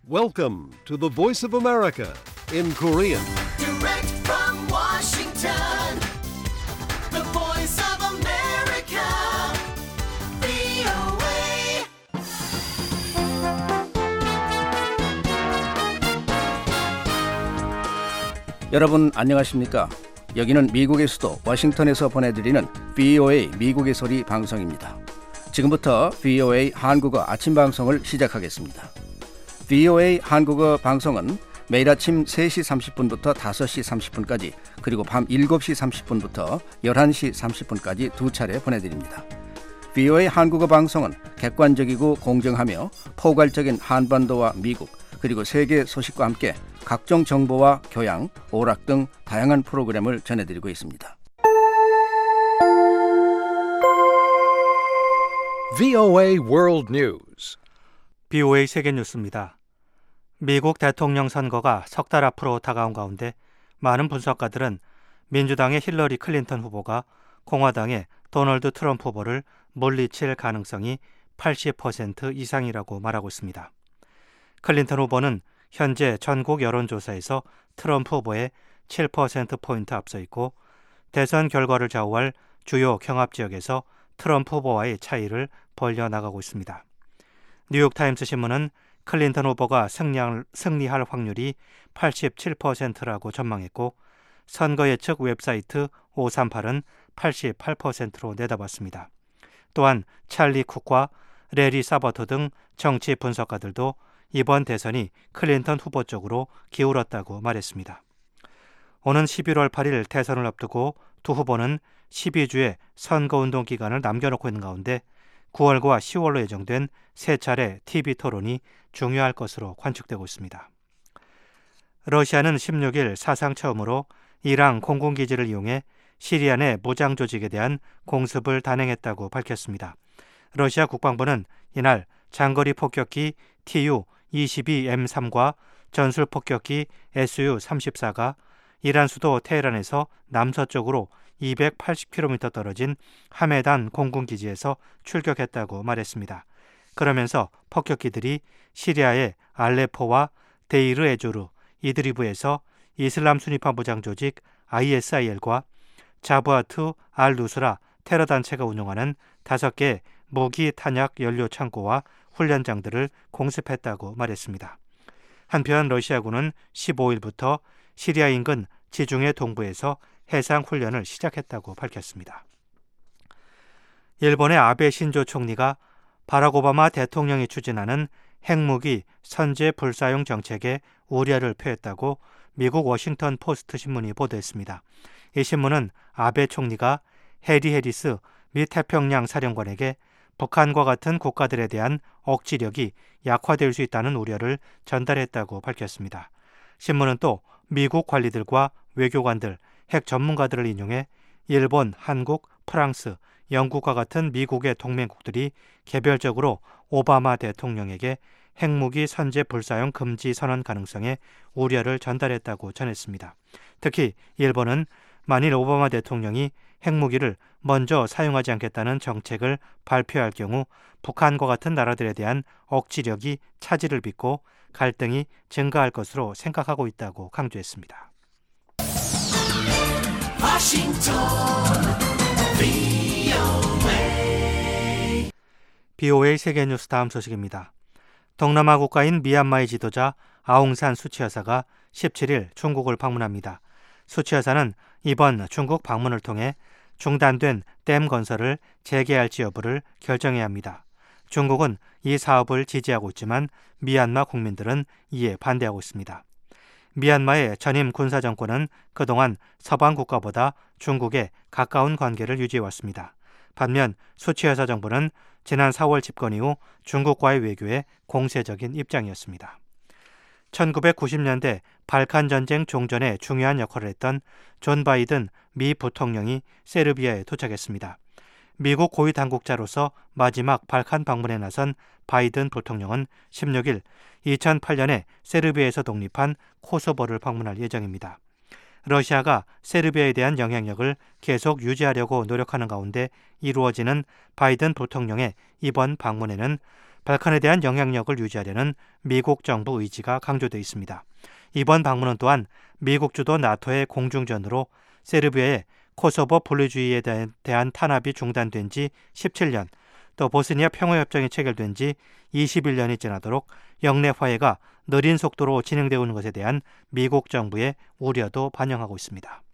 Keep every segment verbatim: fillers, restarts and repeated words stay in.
Welcome to the Voice of America in Korean. Direct from Washington, the Voice of America, 브이오에이. 여러분 안녕하십니까? 여기는 미국의 수도 워싱턴에서 보내드리는 브이오에이 미국의 소리 방송입니다. 지금부터 브이오에이 한국어 아침 방송을 시작하겠습니다. 브이오에이 한국어 방송은 매일 아침 세 시 삼십 분부터 다섯 시 삼십 분까지 그리고 밤 일곱 시 삼십 분부터 열한 시 삼십 분까지 두 차례 보내드립니다. 브이오에이 한국어 방송은 객관적이고 공정하며 포괄적인 한반도와 미국 그리고 세계 소식과 함께 각종 정보와 교양, 오락 등 다양한 프로그램을 전해드리고 있습니다. 브이오에이 World News. 브이오에이 세계 뉴스입니다. 미국 대통령 선거가 석 달 앞으로 다가온 가운데 많은 분석가들은 민주당의 힐러리 클린턴 후보가 공화당의 도널드 트럼프 후보를 물리칠 가능성이 팔십 퍼센트 이상이라고 말하고 있습니다. 클린턴 후보는 현재 전국 여론조사에서 트럼프 후보에 칠 퍼센트포인트 앞서 있고 대선 결과를 좌우할 주요 경합지역에서 트럼프 후보와의 차이를 벌려나가고 있습니다. 뉴욕타임스 신문은 클린턴 후보가 승리할, 승리할 확률이 팔십칠 퍼센트라고 전망했고 선거 예측 웹사이트 오삼팔은 팔십팔 퍼센트로 내다봤습니다. 또한 찰리 쿡과 레리 사버터 등 정치 분석가들도 이번 대선이 클린턴 후보 쪽으로 기울었다고 말했습니다. 오는 십일월 팔일 대선을 앞두고 두 후보는 십이 주의 선거운동 기간을 남겨놓고 있는 가운데 구월과 시월로 예정된 세 차례 티비 토론이 중요할 것으로 관측되고 있습니다. 러시아는 십육 일 사상 처음으로 이란 공군기지를 이용해 시리아 내 무장 조직에 대한 공습을 단행했다고 밝혔습니다. 러시아 국방부는 이날 장거리 폭격기 티유 이십이 엠 삼과 전술 폭격기 에스유 삼십사가 이란 수도 테헤란에서 남서쪽으로 이백팔십 킬로미터 떨어진 하메단 공군기지에서 출격했다고 말했습니다. 그러면서 폭격기들이 시리아의 알레포와 데이르 에조르, 이드리브에서 이슬람 순위파 무장 조직 아이에스아이엘과 자부아트 알-누스라 테러 단체가 운영하는 다섯 개의 무기 탄약 연료 창고와 훈련장들을 공습했다고 말했습니다. 한편 러시아군은 십오 일부터 시리아 인근 지중해 동부에서 해상 훈련을 시작했다고 밝혔습니다. 일본의 아베 신조 총리가 바락 오바마 대통령이 추진하는 핵무기 선제 불사용 정책에 우려를 표했다고 미국 워싱턴 포스트 신문이 보도했습니다. 이 신문은 아베 총리가 해리 해리스 미 태평양 사령관에게 북한과 같은 국가들에 대한 억지력이 약화될 수 있다는 우려를 전달했다고 밝혔습니다. 신문은 또 미국 관리들과 외교관들, 핵 전문가들을 인용해 일본, 한국, 프랑스, 영국과 같은 미국의 동맹국들이 개별적으로 오바마 대통령에게 핵무기 선제 불사용 금지 선언 가능성에 우려를 전달했다고 전했습니다. 특히 일본은 만일 오바마 대통령이 핵무기를 먼저 사용하지 않겠다는 정책을 발표할 경우 북한과 같은 나라들에 대한 억지력이 차질을 빚고 갈등이 증가할 것으로 생각하고 있다고 강조했습니다. 워싱턴 브이오에이. 브이오에이 세계뉴스 다음 소식입니다. 동남아 국가인 미얀마의 지도자 아웅산 수치 여사가 십칠 일 중국을 방문합니다. 수치 여사는 이번 중국 방문을 통해 중단된 댐 건설을 재개할지 여부를 결정해야 합니다. 중국은 이 사업을 지지하고 있지만 미얀마 국민들은 이에 반대하고 있습니다. 미얀마의 전임 군사정권은 그동안 서방 국가보다 중국에 가까운 관계를 유지해왔습니다. 반면 수치 여사 정부는 지난 사월 집권 이후 중국과의 외교에 공세적인 입장이었습니다. 천구백구십 년대 발칸 전쟁 종전에 중요한 역할을 했던 존 바이든 미 부통령이 세르비아에 도착했습니다. 미국 고위 당국자로서 마지막 발칸 방문에 나선 바이든 부통령은 십육 일 이천팔 년에 세르비아에서 독립한 코소보를 방문할 예정입니다. 러시아가 세르비아에 대한 영향력을 계속 유지하려고 노력하는 가운데 이루어지는 바이든 부통령의 이번 방문에는 발칸에 대한 영향력을 유지하려는 미국 정부 의지가 강조되어 있습니다. 이번 방문은 또한 미국 주도 나토의 공중전으로 세르비아의 코소보 분리주의에 대한 탄압이 중단된 지 십칠 년, 또 보스니아 평화협정이 체결된 지 이십일 년이 지나도록 영내 화해가 느린 속도로 진행되어 오는 것에 대한 미국 정부의 우려도 반영하고 있습니다.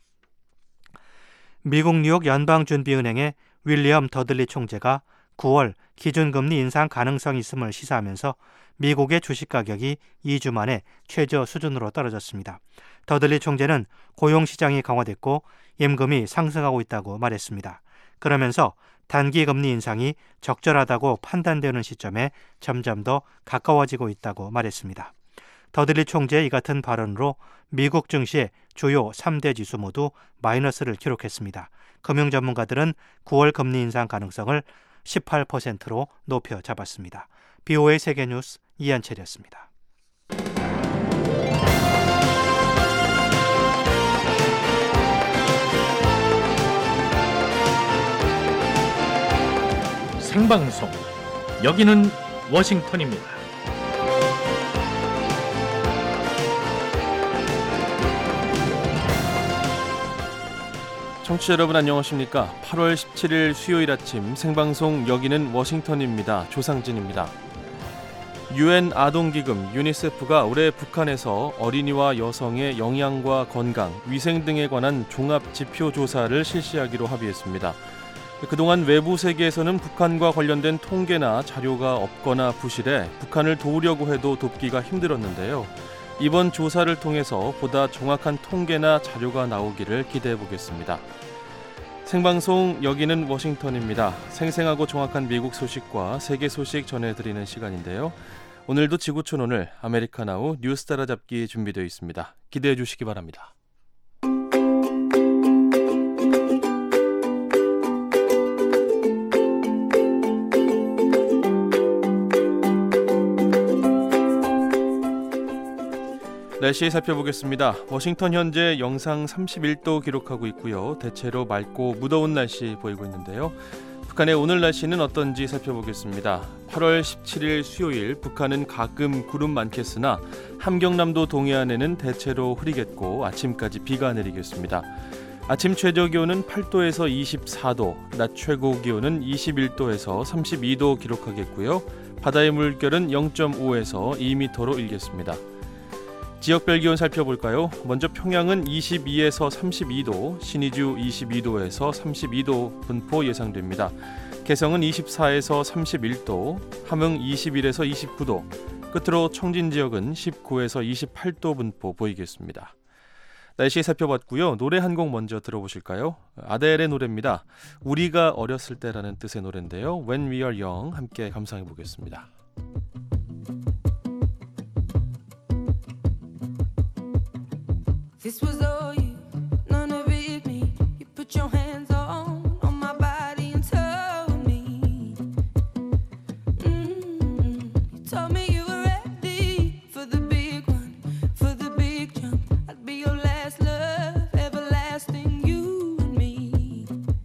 미국 뉴욕 연방준비은행의 윌리엄 더들리 총재가 구월 기준금리 인상 가능성이 있음을 시사하면서 미국의 주식 가격이 이 주 만에 최저 수준으로 떨어졌습니다. 더들리 총재는 고용시장이 강화됐고 임금이 상승하고 있다고 말했습니다. 그러면서 단기 금리 인상이 적절하다고 판단되는 시점에 점점 더 가까워지고 있다고 말했습니다. 더들리 총재의 이 같은 발언으로 미국 증시의 주요 삼 대 지수 모두 마이너스를 기록했습니다. 금융 전문가들은 구월 금리 인상 가능성을 십팔 퍼센트로 높여 잡았습니다. 비오에이 세계뉴스 이한철이었습니다. 생방송, 여기는 워싱턴입니다. 청취자 여러분 안녕하십니까? 팔월 십칠일 수요일 아침 생방송 여기는 워싱턴입니다. 조상진입니다. 유엔 아동기금 유니세프가 올해 북한에서 어린이와 여성의 영양과 건강, 위생 등에 관한 종합지표 조사를 실시하기로 합의했습니다. 그동안 외부 세계에서는 북한과 관련된 통계나 자료가 없거나 부실해 북한을 도우려고 해도 돕기가 힘들었는데요. 이번 조사를 통해서 보다 정확한 통계나 자료가 나오기를 기대해 보겠습니다. 생방송 여기는 워싱턴입니다. 생생하고 정확한 미국 소식과 세계 소식 전해드리는 시간인데요. 오늘도 지구촌 오늘 아메리카나우 뉴스 따라잡기 준비되어 있습니다. 기대해 주시기 바랍니다. 날씨 살펴보겠습니다. 워싱턴 현재 영상 삼십일 도 기록하고 있고요. 대체로 맑고 무더운 날씨 보이고 있는데요. 북한의 오늘 날씨는 어떤지 살펴보겠습니다. 팔월 십칠일 수요일 북한은 가끔 구름 많겠으나 함경남도 동해안에는 대체로 흐리겠고 아침까지 비가 내리겠습니다. 아침 최저 기온은 팔 도에서 이십사 도, 낮 최고 기온은 이십일 도에서 삼십이 도 기록하겠고요. 바다의 물결은 영 점 오에서 이 미터로 일겠습니다. 지역별 기온 살펴볼까요? 먼저 평양은 이십이에서 삼십이 도, 신의주 이십이 도에서 삼십이 도 분포 예상됩니다. 개성은 이십사에서 삼십일 도, 함흥 이십일에서 이십구 도, 끝으로 청진 지역은 십구에서 이십팔 도 분포 보이겠습니다. 날씨 살펴봤고요. 노래 한 곡 먼저 들어보실까요? 아델의 노래입니다. 우리가 어렸을 때라는 뜻의 노래인데요. When We Are Young 함께 감상해 보겠습니다. This was all you, none of it me. You put your hands on, on my body and told me. Mm-hmm. You told me you were ready for the big one, for the big jump. I'd be your last love, everlasting, you and me.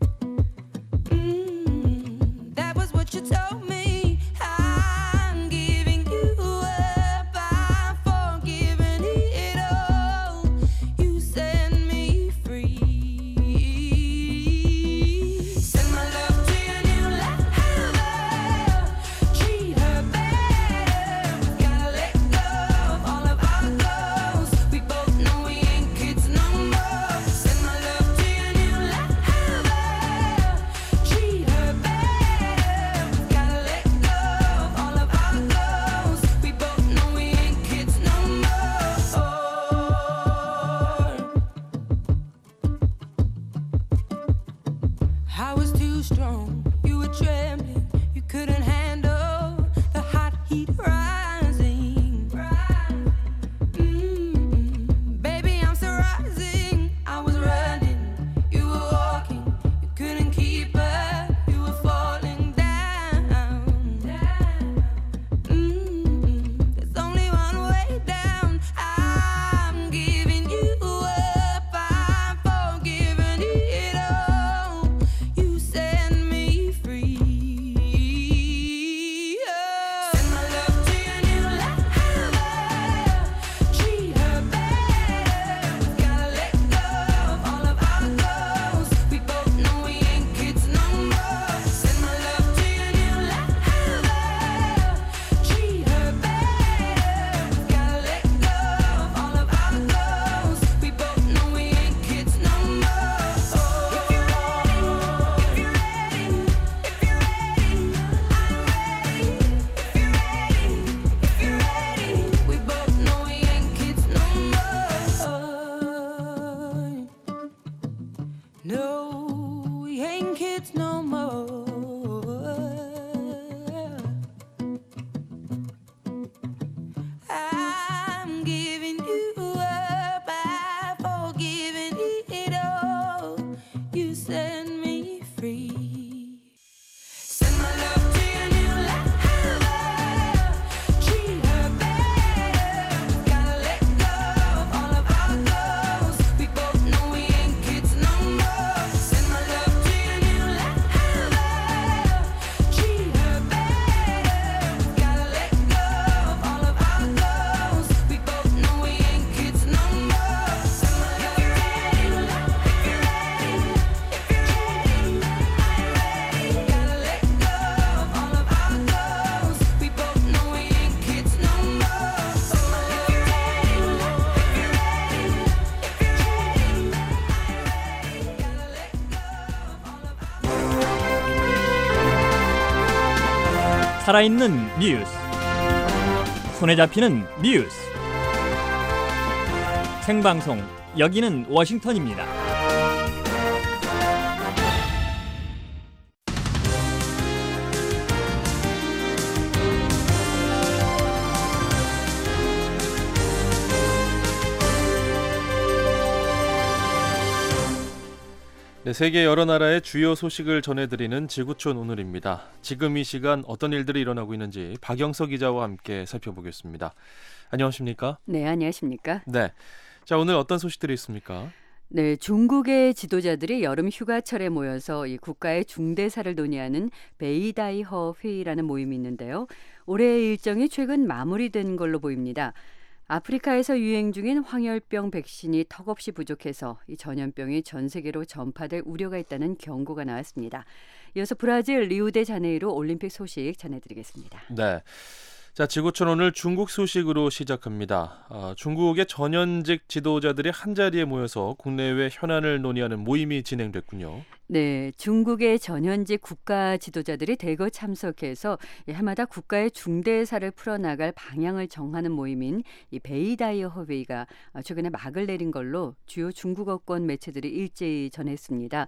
Mm-hmm. That was what you told me. I'm giving you up, I'm forgiving it all. You said 살아있는 뉴스, 손에 잡히는 뉴스, 생방송 여기는 워싱턴입니다. 네, 세계 여러 나라의 주요 소식을 전해드리는 지구촌 오늘입니다. 지금 이 시간 어떤 일들이 일어나고 있는지 박영석 기자와 함께 살펴보겠습니다. 안녕하십니까? 네, 안녕하십니까? 네, 자 오늘 어떤 소식들이 있습니까? 네, 중국의 지도자들이 여름 휴가철에 모여서 이 국가의 중대사를 논의하는 베이다이허 회의라는 모임이 있는데요. 올해의 일정이 최근 마무리된 걸로 보입니다. 아프리카에서 유행 중인 황열병 백신이 턱없이 부족해서 이 전염병이 전 세계로 전파될 우려가 있다는 경고가 나왔습니다. 이어서 브라질 리우데자네이루 올림픽 소식 전해드리겠습니다. 네. 자, 지구촌 오늘 중국 소식으로 시작합니다. 어, 중국의 전현직 지도자들이 한자리에 모여서 국내외 현안을 논의하는 모임이 진행됐군요. 네, 중국의 전현직 국가 지도자들이 대거 참석해서 해마다 국가의 중대사를 풀어나갈 방향을 정하는 모임인 이 베이다이허 회의가 최근에 막을 내린 걸로 주요 중국어권 매체들이 일제히 전했습니다.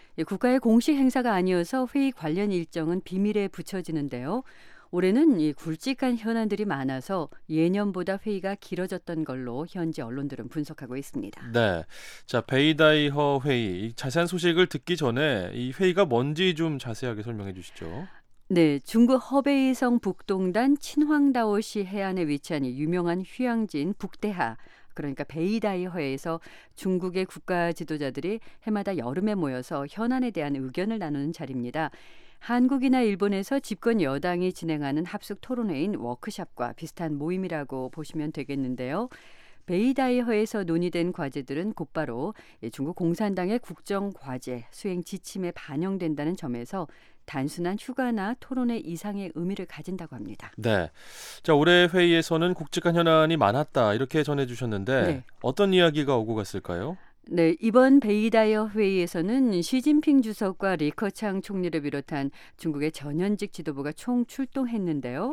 국가의 공식 행사가 아니어서 회의 관련 일정은 비밀에 붙여지는데요. 올해는 이 굵직한 현안들이 많아서 예년보다 회의가 길어졌던 걸로 현지 언론들은 분석하고 있습니다. 네, 자 베이다이허 회의 자세한 소식을 듣기 전에 이 회의가 뭔지 좀 자세하게 설명해 주시죠. 네, 중국 허베이성 북동단 친황다오시 해안에 위치한 이 유명한 휴양지인 북대하, 그러니까 베이다이허에서 중국의 국가 지도자들이 해마다 여름에 모여서 현안에 대한 의견을 나누는 자리입니다. 한국이나 일본에서 집권 여당이 진행하는 합숙 토론회인 워크숍과 비슷한 모임이라고 보시면 되겠는데요. 베이다이허에서 논의된 과제들은 곧바로 중국 공산당의 국정 과제 수행 지침에 반영된다는 점에서 단순한 휴가나 토론회 이상의 의미를 가진다고 합니다. 네, 자 올해 회의에서는 굵직한 현안이 많았다 이렇게 전해주셨는데 네. 어떤 이야기가 오고 갔을까요? 네, 이번 베이다이허 회의에서는 시진핑 주석과 리커창 총리를 비롯한 중국의 전현직 지도부가 총 출동했는데요.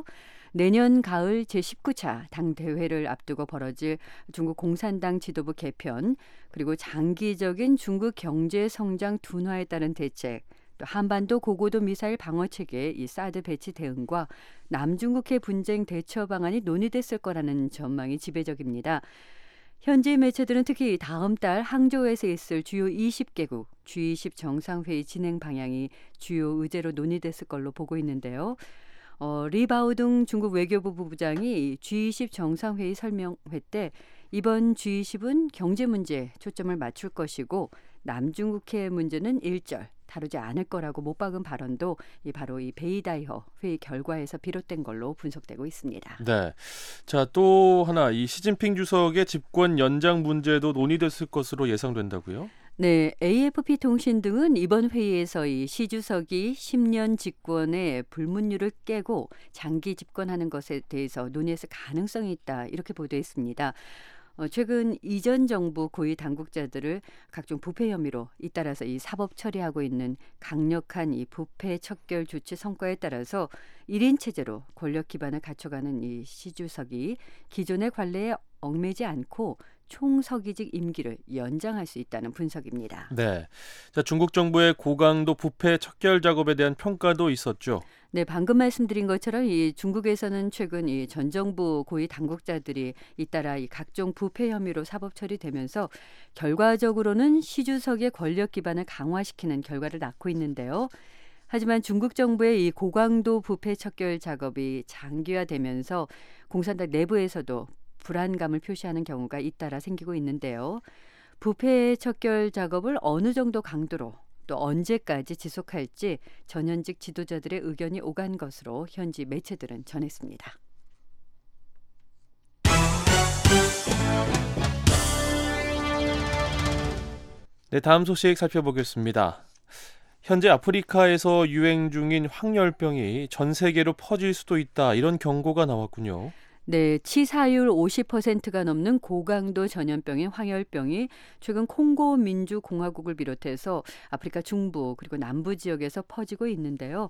내년 가을 제십구 차 당대회를 앞두고 벌어질 중국 공산당 지도부 개편, 그리고 장기적인 중국 경제 성장 둔화에 따른 대책, 또 한반도 고고도 미사일 방어 체계 이 사드 배치 대응과 남중국해 분쟁 대처 방안이 논의됐을 거라는 전망이 지배적입니다. 현지 매체들은 특히 다음 달 항저우에서 있을 주요 이십 개국 지 이십 정상회의 진행 방향이 주요 의제로 논의됐을 걸로 보고 있는데요. 어, 리바오둥 중국 외교부 부부장이 지 이십 정상회의 설명회 때 이번 지 이십은 경제 문제에 초점을 맞출 것이고 남중국해 문제는 일절 다루지 않을 거라고 못 박은 발언도 이 바로 이 베이다이허 회의 결과에서 비롯된 걸로 분석되고 있습니다. 네, 자 또 하나 이 시진핑 주석의 집권 연장 문제도 논의됐을 것으로 예상된다고요? 네, 에이에프피 통신 등은 이번 회의에서 이 시 주석이 십 년 집권의 불문율을 깨고 장기 집권하는 것에 대해서 논의했을 가능성이 있다 이렇게 보도했습니다. 어, 최근 이전 정부 고위 당국자들을 각종 부패 혐의로 잇따라서 이 사법 처리하고 있는 강력한 이 부패 척결 조치 성과에 따라서 일 인 체제로 권력 기반을 갖춰가는 이 시 주석이 기존의 관례에 얽매지 않고 총서기직 임기를 연장할 수 있다는 분석입니다. 네, 자 중국 정부의 고강도 부패 척결 작업에 대한 평가도 있었죠. 네, 방금 말씀드린 것처럼 이 중국에서는 최근 이 전 정부 고위 당국자들이 잇따라 이 각종 부패 혐의로 사법 처리되면서 결과적으로는 시 주석의 권력 기반을 강화시키는 결과를 낳고 있는데요. 하지만 중국 정부의 이 고강도 부패 척결 작업이 장기화되면서 공산당 내부에서도 불안감을 표시하는 경우가 잇따라 생기고 있는데요. 부패 척결 작업을 어느 정도 강도로 또 언제까지 지속할지 전현직 지도자들의 의견이 오간 것으로 현지 매체들은 전했습니다. 네, 다음 소식 살펴보겠습니다. 현재 아프리카에서 유행 중인 황열병이 전 세계로 퍼질 수도 있다 이런 경고가 나왔군요. 네, 치사율 오십 퍼센트가 넘는 고강도 전염병인 황열병이 최근 콩고 민주공화국을 비롯해서 아프리카 중부 그리고 남부 지역에서 퍼지고 있는데요.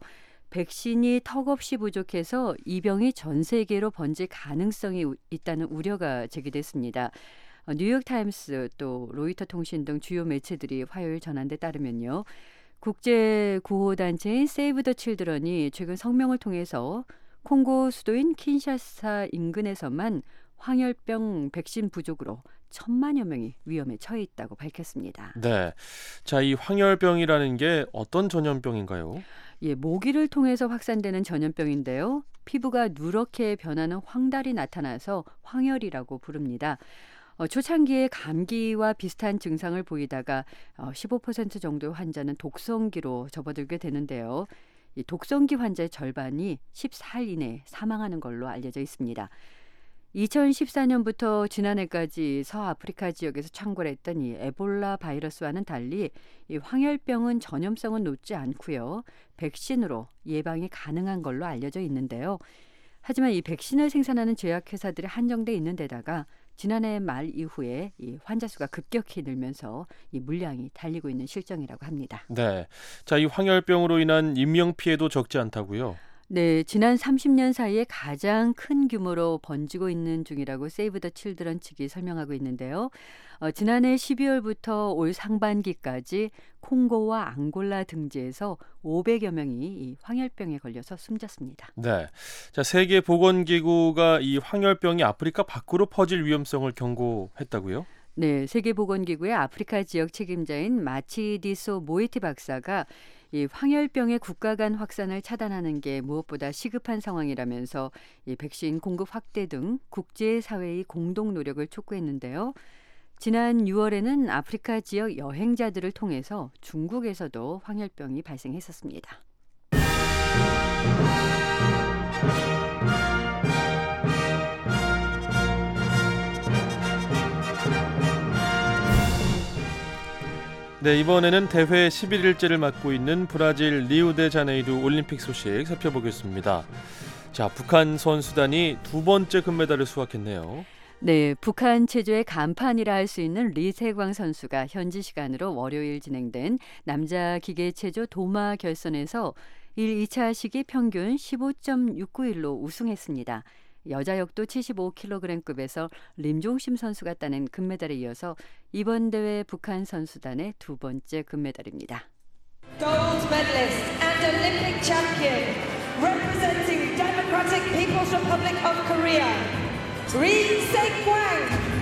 백신이 턱없이 부족해서 이 병이 전 세계로 번질 가능성이 우- 있다는 우려가 제기됐습니다. 어, 뉴욕타임스 또 로이터 통신 등 주요 매체들이 화요일 전한 데 따르면요. 국제 구호단체인 세이브 더 칠드런이 최근 성명을 통해서 콩고 수도인 킨샤사 인근에서만 황열병 백신 부족으로 천만여 명이 위험에 처해 있다고 밝혔습니다. 네. 자, 이 황열병이라는 게 어떤 전염병인가요? 예, 모기를 통해서 확산되는 전염병인데요. 피부가 누렇게 변하는 황달이 나타나서 황열이라고 부릅니다. 어, 초창기에 감기와 비슷한 증상을 보이다가 어, 십오 퍼센트 정도의 환자는 독성기로 접어들게 되는데요. 이 독성기 환자의 절반이 십사 일 이내에 사망하는 걸로 알려져 있습니다. 이천십사 년부터 지난해까지 서아프리카 지역에서 창궐했던 이 에볼라 바이러스와는 달리 이 황열병은 전염성은 높지 않고요. 백신으로 예방이 가능한 걸로 알려져 있는데요. 하지만 이 백신을 생산하는 제약회사들이 한정돼 있는 데다가 지난해 말 이후에 이 환자 수가 급격히 늘면서 이 물량이 달리고 있는 실정이라고 합니다. 네. 자, 이 황열병으로 인한 인명 피해도 적지 않다고요? 네, 지난 삼십 년 사이에 가장 큰 규모로 번지고 있는 중이라고 세이브 더 칠드런 측이 설명하고 있는데요. 어, 지난해 십이월부터 올 상반기까지 콩고와 앙골라 등지에서 오백여 명이 이 황열병에 걸려서 숨졌습니다. 네. 자, 세계보건기구가 이 황열병이 아프리카 밖으로 퍼질 위험성을 경고했다고요? 네, 세계보건기구의 아프리카 지역 책임자인 마치디소 모이티 박사가 이 황열병의 국가 간 확산을 차단하는 게 무엇보다 시급한 상황이라면서 이 백신 공급 확대 등 국제사회의 공동 노력을 촉구했는데요. 지난 유월에는 아프리카 지역 여행자들을 통해서 중국에서도 황열병이 발생했었습니다. 네, 이번에는 대회 십일 일째를 맡고 있는 브라질 리우데자네이루 올림픽 소식 살펴보겠습니다. 자, 북한 선수단이 두 번째 금메달을 수확했네요. 네, 북한 체조의 간판이라 할 수 있는 리세광 선수가 현지 시간으로 월요일 진행된 남자 기계 체조 도마 결선에서 일, 이 차 시기 평균 십오 점 육구일로 우승했습니다. 여자 역도 칠십오 킬로그램급에서 림종심 선수가 따낸 금메달에 이어서 이번 대회 북한 선수단의 두 번째 금메달입니다. Gold medalist and Olympic champion representing Democratic People's Republic of Korea, Ri Se-kwang.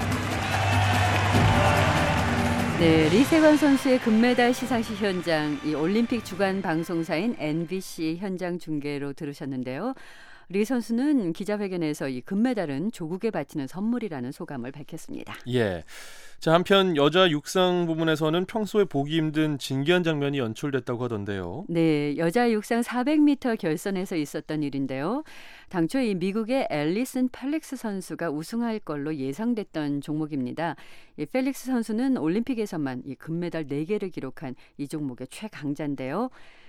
네, 리세광 선수의 금메달 시상식 현장, 이 올림픽 주간 방송사인 엠비씨 현장 중계로 들으셨는데요. 리 선수는 기자회견에서 이 금메달은 조국에 바치는 선물이라는 소감을 밝혔습니다. 예. 자, 한편 여자 육상 부문에서는 평소에 보기 힘든 진기한 장면이 연출됐다고 하던데요. 네, 여자 육상 사백 미터 결선에서 있었던 일인데요. 당초 이 미국의 앨리슨 펠릭스 선수가 우승할 걸로 예상됐던 종목입니다. 이 펠릭스 선수는 올림픽에서만 이 금메달 네 개를 기록한 이 종목의 최강자인데요.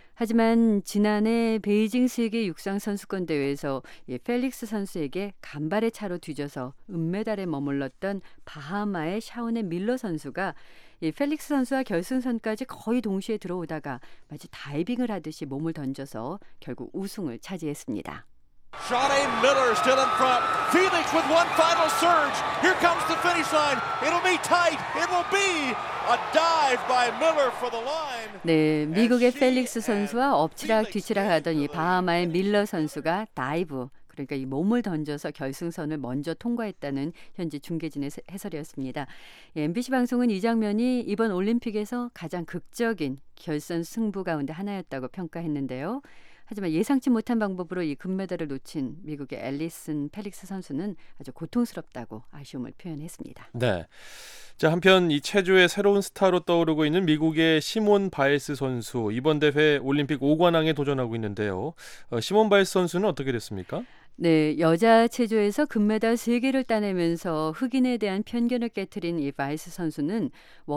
하지만 지난해 베이징 세계 육상 선수권 대회에서 이 펠릭스 선수에게 간발의 차로 뒤져서 은메달에 머물렀던 바하마의 샤오네 밀러 선수가 이 펠릭스 선수와 결승선까지 거의 동시에 들어오다가 마치 다이빙을 하듯이 몸을 던져서 결국 우승을 차지했습니다. Shawnee Miller still in front. Felix with one final surge. Here comes the finish line. It'll be tight. It will be a dive by Miller for the line. 네, 미국의 펠릭스 선수와 엎치락 뒤치락 하던 이 바하마의 밀러 선수가 다이브, 그러니까 이 몸을 던져서 결승선을 먼저 통과했다는 현지 중계진의 해설이었습니다. 엠비씨 방송은 이 장면이 이번 올림픽에서 가장 극적인 결선 승부 가운데 하나였다고 평가했는데요. 하지만 예상치 못한 방법으로 이 금메달을 놓친 미국의 앨리슨 펠릭스 선수는 아주 고통스럽다고 아쉬움을 표현했습니다. 네. 자, 한편 이 체조의 새로운 스타로 떠오르고 있는 미국의 시몬 바일스 선수, 이번 대회 올림픽 오 관왕에 도전하고 있는데요. 어, 시몬 바일스 선수는 어떻게 됐습니까? 네, 여자 체조에서 금메달 세 개를 따내면서 흑인에 대한 편견을 깨트린 이 바이스 선수는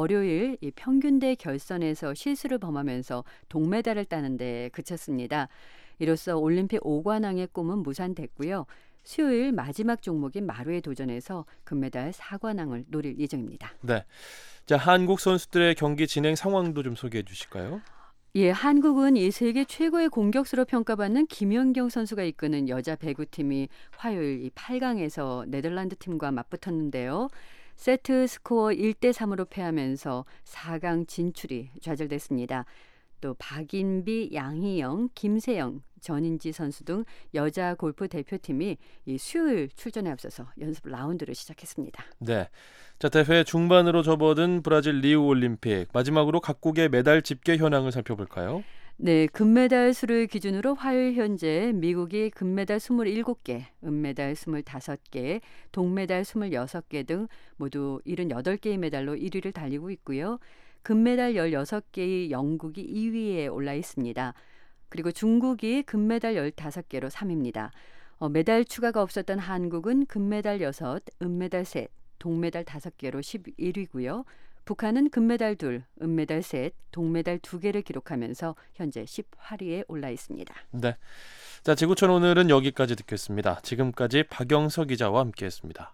월요일 이 평균대 결선에서 실수를 범하면서 동메달을 따는 데 그쳤습니다. 이로써 올림픽 오 관왕의 꿈은 무산됐고요. 수요일 마지막 종목인 마루에 도전해서 금메달 사 관왕을 노릴 예정입니다. 네. 자, 한국 선수들의 경기 진행 상황도 좀 소개해 주실까요? 예, 한국은 이 세계 최고의 공격수로 평가받는 김연경 선수가 이끄는 여자 배구팀이 화요일 이 팔 강에서 네덜란드 팀과 맞붙었는데요. 세트 스코어 일 대 삼으로 패하면서 사 강 진출이 좌절됐습니다. 또 박인비, 양희영, 김세영, 전인지 선수 등 여자 골프 대표팀이 이 수요일 출전에 앞서서 연습 라운드를 시작했습니다. 네. 자, 대회 중반으로 접어든 브라질 리우 올림픽. 마지막으로 각국의 메달 집계 현황을 살펴볼까요? 네, 금메달 수를 기준으로 화요일 현재 미국이 금메달 이십칠 개, 은메달 이십오 개, 동메달 이십육 개 등 모두 칠십팔 개의 메달로 일 위를 달리고 있고요. 금메달 십육 개의 영국이 이 위에 올라 있습니다. 그리고 중국이 금메달 십오 개로 삼 위입니다. 어, 메달 추가가 없었던 한국은 금메달 육, 은메달 삼, 동메달 다섯 개로 십일 위고요. 북한은 금메달 이, 은메달 삼, 동메달 두 개를 기록하면서 현재 십팔 위에 올라 있습니다. 네. 자, 지구촌 오늘은 여기까지 듣겠습니다. 지금까지 박영석 기자와 함께했습니다.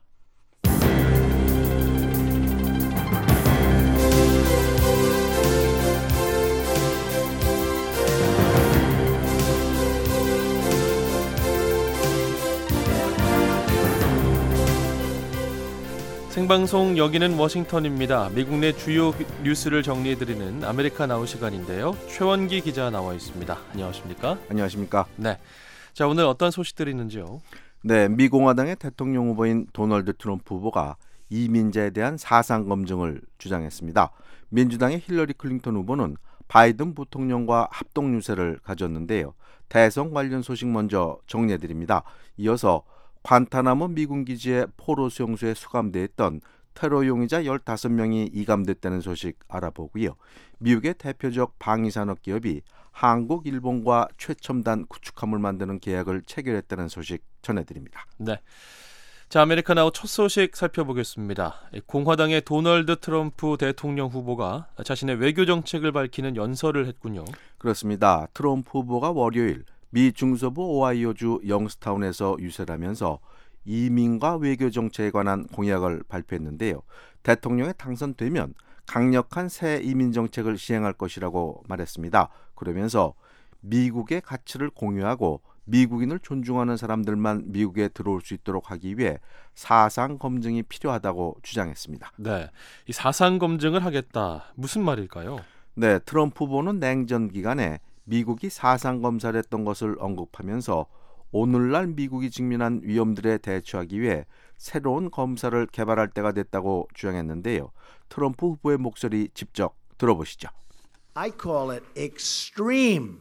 생방송 여기는 워싱턴입니다. 미국 내 주요 뉴스를 정리해드리는 아메리카 나우 시간인데요. 최원기 기자 나와 있습니다. 안녕하십니까? 안녕하십니까? 네. 자, 오늘 어떤 소식들이 있는지요? 네, 미 공화당의 대통령 후보인 도널드 트럼프 후보가 이민자에 대한 사상 검증을 주장했습니다. 민주당의 힐러리 클린턴 후보는 바이든 부통령과 합동 유세를 가졌는데요. 대선 관련 소식 먼저 정리해드립니다. 이어서 관타나모 미군 기지의 포로 수용소에 수감돼 있던 테러 용의자 열다섯 명이 이감됐다는 소식 알아보고요. 미국의 대표적 방위산업 기업이 한국, 일본과 최첨단 구축함을 만드는 계약을 체결했다는 소식 전해드립니다. 네. 자, 아메리카 나우 첫 소식 살펴보겠습니다. 공화당의 도널드 트럼프 대통령 후보가 자신의 외교 정책을 밝히는 연설을 했군요. 그렇습니다. 트럼프 후보가 월요일 미 중서부 오하이오주 영스타운에서 유세를 하면서 이민과 외교 정책에 관한 공약을 발표했는데요. 대통령에 당선되면 강력한 새 이민 정책을 시행할 것이라고 말했습니다. 그러면서 미국의 가치를 공유하고 미국인을 존중하는 사람들만 미국에 들어올 수 있도록 하기 위해 사상 검증이 필요하다고 주장했습니다. 네, 이 사상 검증을 하겠다. 무슨 말일까요? 네, 트럼프 후보는 냉전 기간에 미국이 사상 검사를 했던 것을 언급하면서 오늘날 미국이 직면한 위험들에 대처하기 위해 새로운 검사를 개발할 때가 됐다고 주장했는데요. 트럼프 후보의 목소리 직접 들어보시죠. I call it extreme,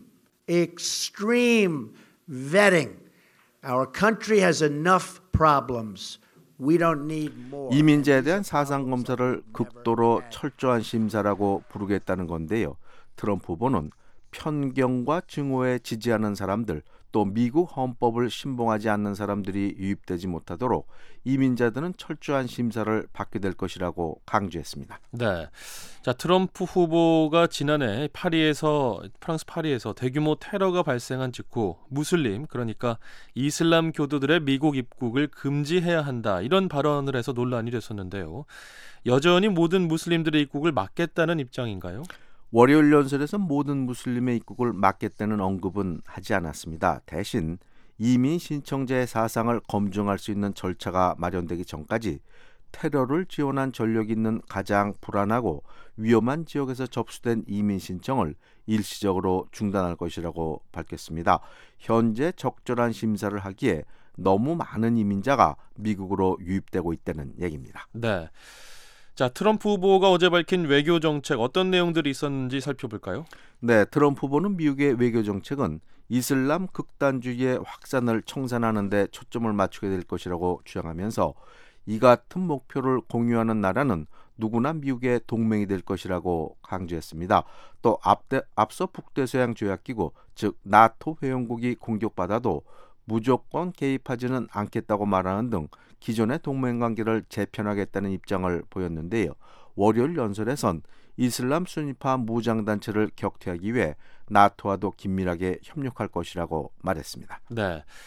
extreme vetting. Our country has enough problems. We don't need more. 이민자에 대한 사상 검사를 극도로 철저한 심사라고 부르겠다는 건데요. 트럼프 후보는 편견과 증오에 지지하는 사람들, 또 미국 헌법을 신봉하지 않는 사람들이 유입되지 못하도록 이민자들은 철저한 심사를 받게 될 것이라고 강조했습니다. 네, 자, 트럼프 후보가 지난해 파리에서 프랑스 파리에서 대규모 테러가 발생한 직후 무슬림, 그러니까 이슬람 교도들의 미국 입국을 금지해야 한다, 이런 발언을 해서 논란이 됐었는데요. 여전히 모든 무슬림들의 입국을 막겠다는 입장인가요? 월요일 연설에서 모든 무슬림의 입국을 막겠다는 언급은 하지 않았습니다. 대신 이민 신청자의 사상을 검증할 수 있는 절차가 마련되기 전까지 테러를 지원한 전력이 있는 가장 불안하고 위험한 지역에서 접수된 이민 신청을 일시적으로 중단할 것이라고 밝혔습니다. 현재 적절한 심사를 하기에 너무 많은 이민자가 미국으로 유입되고 있다는 얘기입니다. 네. 자, 트럼프 후보가 어제 밝힌 외교 정책 어떤 내용들이 있었는지 살펴볼까요? 네, 트럼프 후보는 미국의 외교 정책은 이슬람 극단주의의 확산을 청산하는 데 초점을 맞추게 될 것이라고 주장하면서 이 같은 목표를 공유하는 나라는 누구나 미국의 동맹이 될 것이라고 강조했습니다. 또 앞대, 앞서 북대서양 조약기구, 즉 나토 회원국이 공격받아도 무조건 개입하지는 않겠다고 말하는 등 기존의 동맹관계를 재편하겠다는 입장을 보였는데요. 월요일 연설에선 이슬람 순위파 무장단체를 격퇴하기 위해 나토와도 긴밀하게 협력할 것이라고 말했습니다. 네,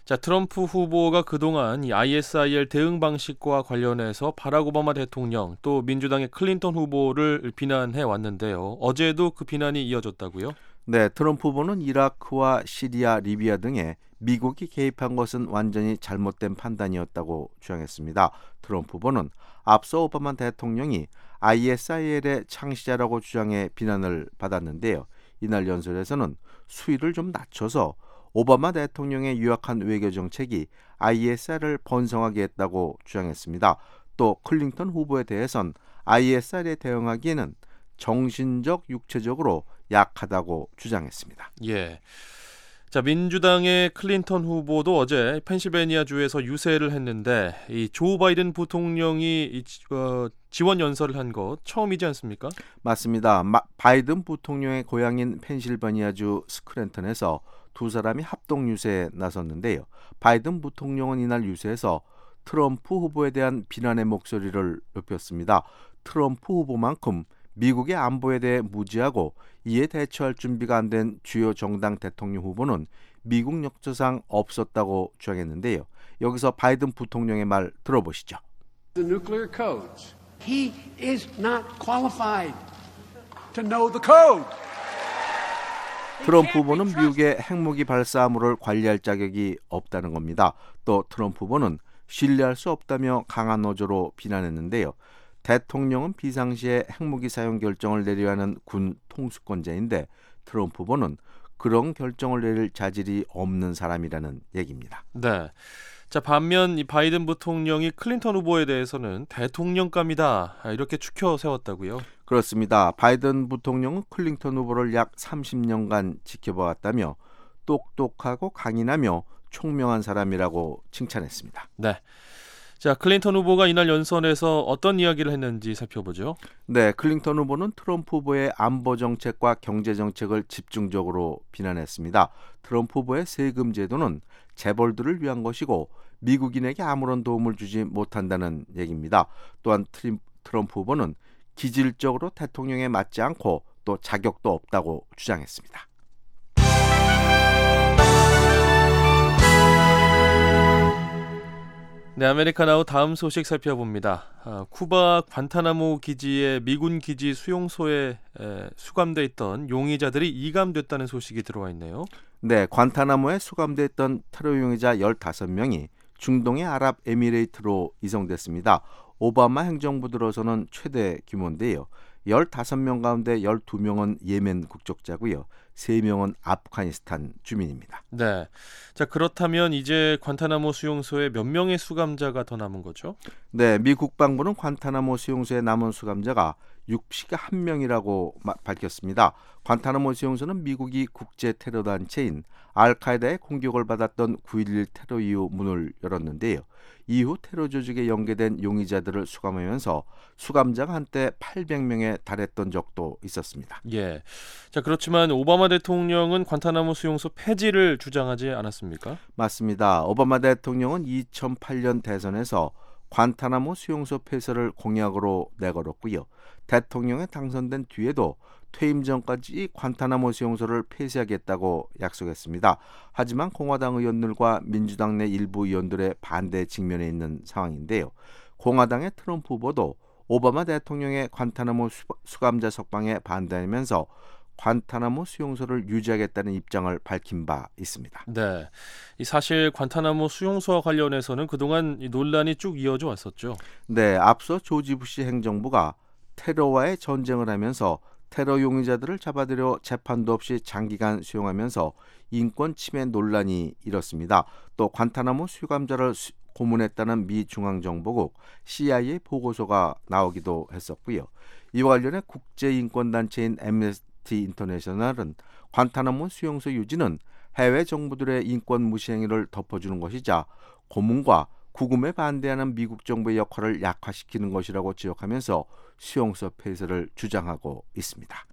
자, 트럼프 후보가 그동안 이 아이에스아이엘 대응 방식과 관련해서 바락 오바마 대통령 또 민주당의 클린턴 후보를 비난해 왔는데요. 어제도 그 비난이 이어졌다고요? 네, 트럼프 후보는 이라크와 시리아, 리비아 등에 미국이 개입한 것은 완전히 잘못된 판단이었다고 주장했습니다. 트럼프 후보는 앞서 오바마 대통령이 아이에스아이엘의 창시자라고 주장해 비난을 받았는데요. 이날 연설에서는 수위를 좀 낮춰서 오바마 대통령의 유약한 외교 정책이 아이에스아이엘을 번성하게 했다고 주장했습니다. 또 클린턴 후보에 대해선 아이에스아이엘에 대응하기에는 정신적, 육체적으로 약하다고 주장했습니다. 예. 자, 민주당의 클린턴 후보도 어제 펜실베니아 주에서 유세를 했는데 이 조 바이든 부통령이 이, 어, 지원 연설을 한 것 처음이지 않습니까? 맞습니다. 마, 바이든 부통령의 고향인 펜실베니아주 스크랜턴에서 두 사람이 합동 유세에 나섰는데요. 바이든 부통령은 이날 유세에서 트럼프 후보에 대한 비난의 목소리를 높였습니다. 트럼프 후보만큼 미국의 안보에 대해 무지하고 이에 대처할 준비가 안 된 주요 정당 대통령 후보는 미국 역사상 없었다고 주장했는데요. 여기서 바이든 부통령의 말 들어보시죠. The nuclear codes. He is not qualified to know the code. 트럼프 후보는 미국의 핵무기 발사함을 관리할 자격이 없다는 겁니다. 또 트럼프 후보는 신뢰할 수 없다며 강한 어조로 비난했는데요. 대통령은 비상시에 핵무기 사용 결정을 내려야 하는 군 통수권자인데 트럼프 후보는 그런 결정을 내릴 자질이 없는 사람이라는 얘기입니다. 네. 자, 반면 이 바이든 부통령이 클린턴 후보에 대해서는 대통령감이다 이렇게 추켜 세웠다고요? 그렇습니다. 바이든 부통령은 클린턴 후보를 약 삼십 년간 지켜봐왔다며 똑똑하고 강인하며 총명한 사람이라고 칭찬했습니다. 네. 자, 클린턴 후보가 이날 연설에서 어떤 이야기를 했는지 살펴보죠. 네, 클린턴 후보는 트럼프 후보의 안보 정책과 경제 정책을 집중적으로 비난했습니다. 트럼프 후보의 세금 제도는 재벌들을 위한 것이고 미국인에게 아무런 도움을 주지 못한다는 얘기입니다. 또한 트럼프 후보는 기질적으로 대통령에 맞지 않고 또 자격도 없다고 주장했습니다. 네, 아메리카나우 다음 소식 살펴봅니다. 아, 쿠바 관타나모 기지의 미군 기지 수용소에 에, 수감돼 있던 용의자들이 이감됐다는 소식이 들어와 있네요. 네, 관타나모에 수감돼 있던 테러 용의자 열다섯 명이 중동의 아랍에미레이트로 이송됐습니다. 오바마 행정부 들어서는 최대 규모인데요. 열다섯 명 가운데 열두 명은 예멘 국적자고요. 세 명은 아프가니스탄 주민입니다. 네. 자, 그렇다면 이제 관타나모 수용소에 몇 명의 수감자가 더 남은 거죠? 네, 미 국방부는 관타나모 수용소에 남은 수감자가 육십한 명이라고 밝혔습니다. 관타나모 수용소는 미국이 국제 테러 단체인 알카에다의 공격을 받았던 구일일 테러 이후 문을 열었는데요. 이후 테러 조직에 연계된 용의자들을 수감하면서 수감자가 한때 팔백 명에 달했던 적도 있었습니다. 예. 자, 그렇지만 오바마 대통령은 관타나모 수용소 폐지를 주장하지 않았습니까? 맞습니다. 오바마 대통령은 이천팔 년 대선에서 관타나모 수용소 폐쇄를 공약으로 내걸었고요. 대통령에 당선된 뒤에도 퇴임 전까지 관타나모 수용소를 폐쇄하겠다고 약속했습니다. 하지만 공화당 의원들과 민주당 내 일부 의원들의 반대 직면에 있는 상황인데요. 공화당의 트럼프 후보도 오바마 대통령의 관타나모 수감자 석방에 반대하면서 관타나모 수용소를 유지하겠다는 입장을 밝힌 바 있습니다. 네, 이 사실 관타나모 수용소와 관련해서는 그동안 이 논란이 쭉 이어져 왔었죠. 네, 앞서 조지 부시 행정부가 테러와의 전쟁을 하면서 테러 용의자들을 잡아들여 재판도 없이 장기간 수용하면서 인권 침해 논란이 일었습니다. 또 관타나모 수감자를 수, 고문했다는 미 중앙정보국 씨아이에이 보고서가 나오기도 했었고요. 이와 관련해 국제인권단체인 엠네스티 인터내셔널은 관타나모 수용소 유지는 해외 정부들의 인권 무시 행위를 덮어주는 것이자 고문과 구금에 반대하는 미국 정부의 역할을 약화시키는 것이라고 지적하면서 수용소 폐쇄를 주장하고 있습니다.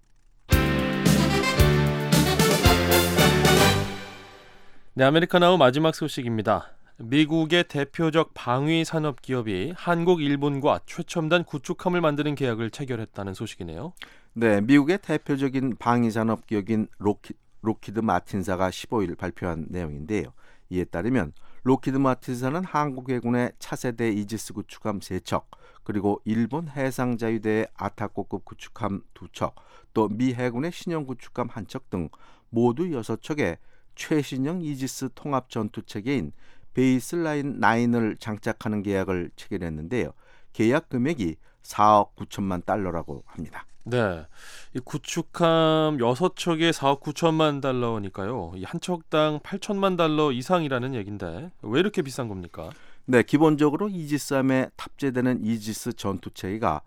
네, 아메리카나우 마지막 소식입니다. 미국의 대표적 방위 산업 기업이 한국, 일본과 최첨단 구축함을 만드는 계약을 체결했다는 소식이네요. 네, 미국의 대표적인 방위 산업 기업인 로키, 로키드 마틴사가 십오일 발표한 내용인데요. 이에 따르면 록히드 마틴사는 한국 해군의 차세대 이지스 구축함 세 척, 그리고 일본 해상자위대의 아타코급 구축함 두 척, 또 미 해군의 신형 구축함 한 척 등 모두 여섯 척의 최신형 이지스 통합 전투체계인 베이스라인 나인을 장착하는 계약을 체결했는데요. 계약 금액이 사억 구천만 달러라고 합니다. 네, 이 구축함 여섯 척에 사억 구천만 달러니까요. 이 한 척당 팔천만 달러 이상이라는 얘긴데 왜 이렇게 비싼 겁니까? 네, 기본적으로 이지스함에 탑재되는 이지스 전투체계가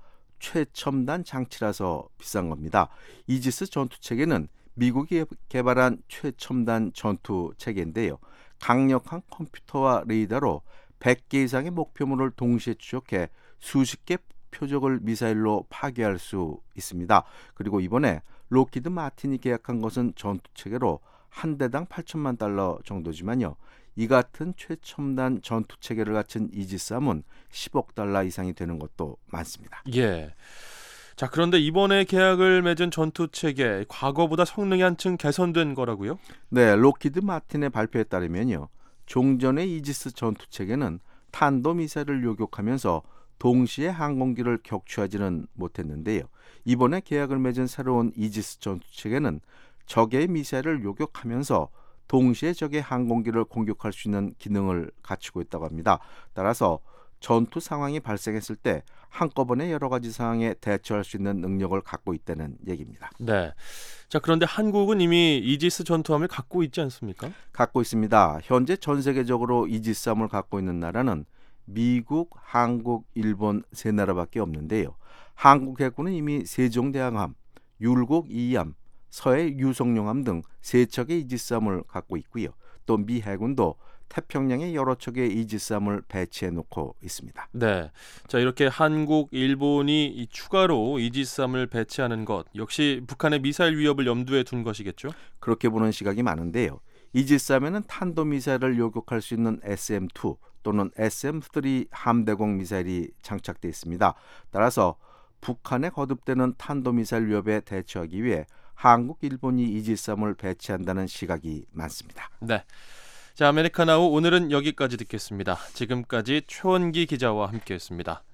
최첨단 장치라서 비싼 겁니다. 이지스 전투체계는 미국이 개발한 최첨단 전투체계인데요. 강력한 컴퓨터와 레이더로 백 개 이상의 목표물을 동시에 추적해 수십 개 표적을 미사일로 파괴할 수 있습니다. 그리고 이번에 록히드 마틴이 계약한 것은 전투체계로 한 대당 팔천만 달러 정도지만요. 이 같은 최첨단 전투체계를 갖춘 이지스함은 십억 달러 이상이 되는 것도 많습니다. 예. 자, 그런데 이번에 계약을 맺은 전투체계, 과거보다 성능이 한층 개선된 거라고요? 네, 록히드 마틴의 발표에 따르면요. 종전의 이지스 전투체계는 탄도미사일을 요격하면서 동시에 항공기를 격추하지는 못했는데요. 이번에 계약을 맺은 새로운 이지스 전투체계는 적의 미사일을 요격하면서 동시에 적의 항공기를 공격할 수 있는 기능을 갖추고 있다고 합니다. 따라서 전투 상황이 발생했을 때 한꺼번에 여러 가지 상황에 대처할 수 있는 능력을 갖고 있다는 얘기입니다. 네. 자, 그런데 한국은 이미 이지스 전투함을 갖고 있지 않습니까? 갖고 있습니다. 현재 전 세계적으로 이지스함을 갖고 있는 나라는 미국, 한국, 일본 세 나라밖에 없는데요. 한국 해군은 이미 세종대왕함, 율곡 이함, 서해 유성룡함 등 세 척의 이지스함을 갖고 있고요. 또 미 해군도 태평양에 여러 척의 이지스함을 배치해 놓고 있습니다. 네, 자 이렇게 한국, 일본이 이 추가로 이지스함을 배치하는 것 역시 북한의 미사일 위협을 염두에 둔 것이겠죠? 그렇게 보는 시각이 많은데요. 이지스함에는 탄도미사일을 요격할 수 있는 에스엠 투 또는 에스엠 쓰리 함대공 미사일이 장착되어 있습니다. 따라서 북한에 거듭되는 탄도미사일 위협에 대처하기 위해 한국, 일본이 이지스함을 배치한다는 시각이 많습니다. 네, 자 아메리카나우 오늘은 여기까지 듣겠습니다. 지금까지 최원기 기자와 함께했습니다.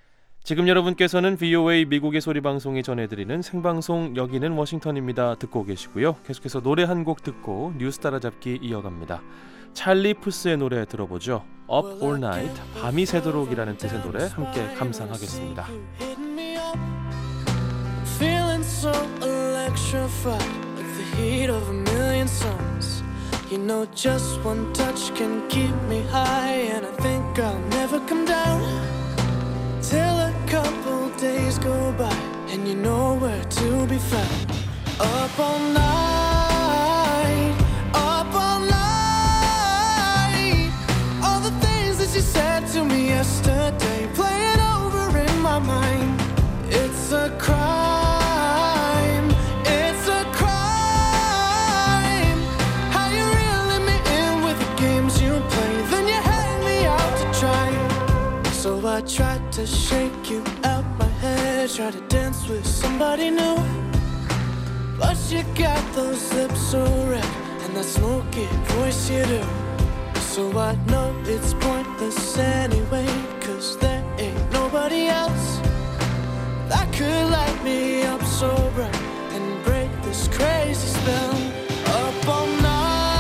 지금 여러분께서는 브이오에이 미국의 소리 방송이 전해드리는 생방송 여기는 워싱턴입니다. 듣고 계시고요. 계속해서 노래 한 곡 듣고 뉴스 따라잡기 이어갑니다. 찰리 푸스의 노래 들어보죠. Up All Night, 밤이 새도록이라는 뜻의 노래 함께 감상하겠습니다. Feeling so electrified, like the heat of a million suns. You know just one touch can keep me high, and I think I'll never come down till a couple days go by, and you know where to be found. Up all night, up all night. All the things that you said to me yesterday, playing over in my mind. It's a crime. I tried to shake you out my head, tried to dance with somebody new, but you got those lips so red and that smoky voice you do. So I know it's pointless anyway, cause there ain't nobody else that could light me up so bright and break this crazy spell. Up all night,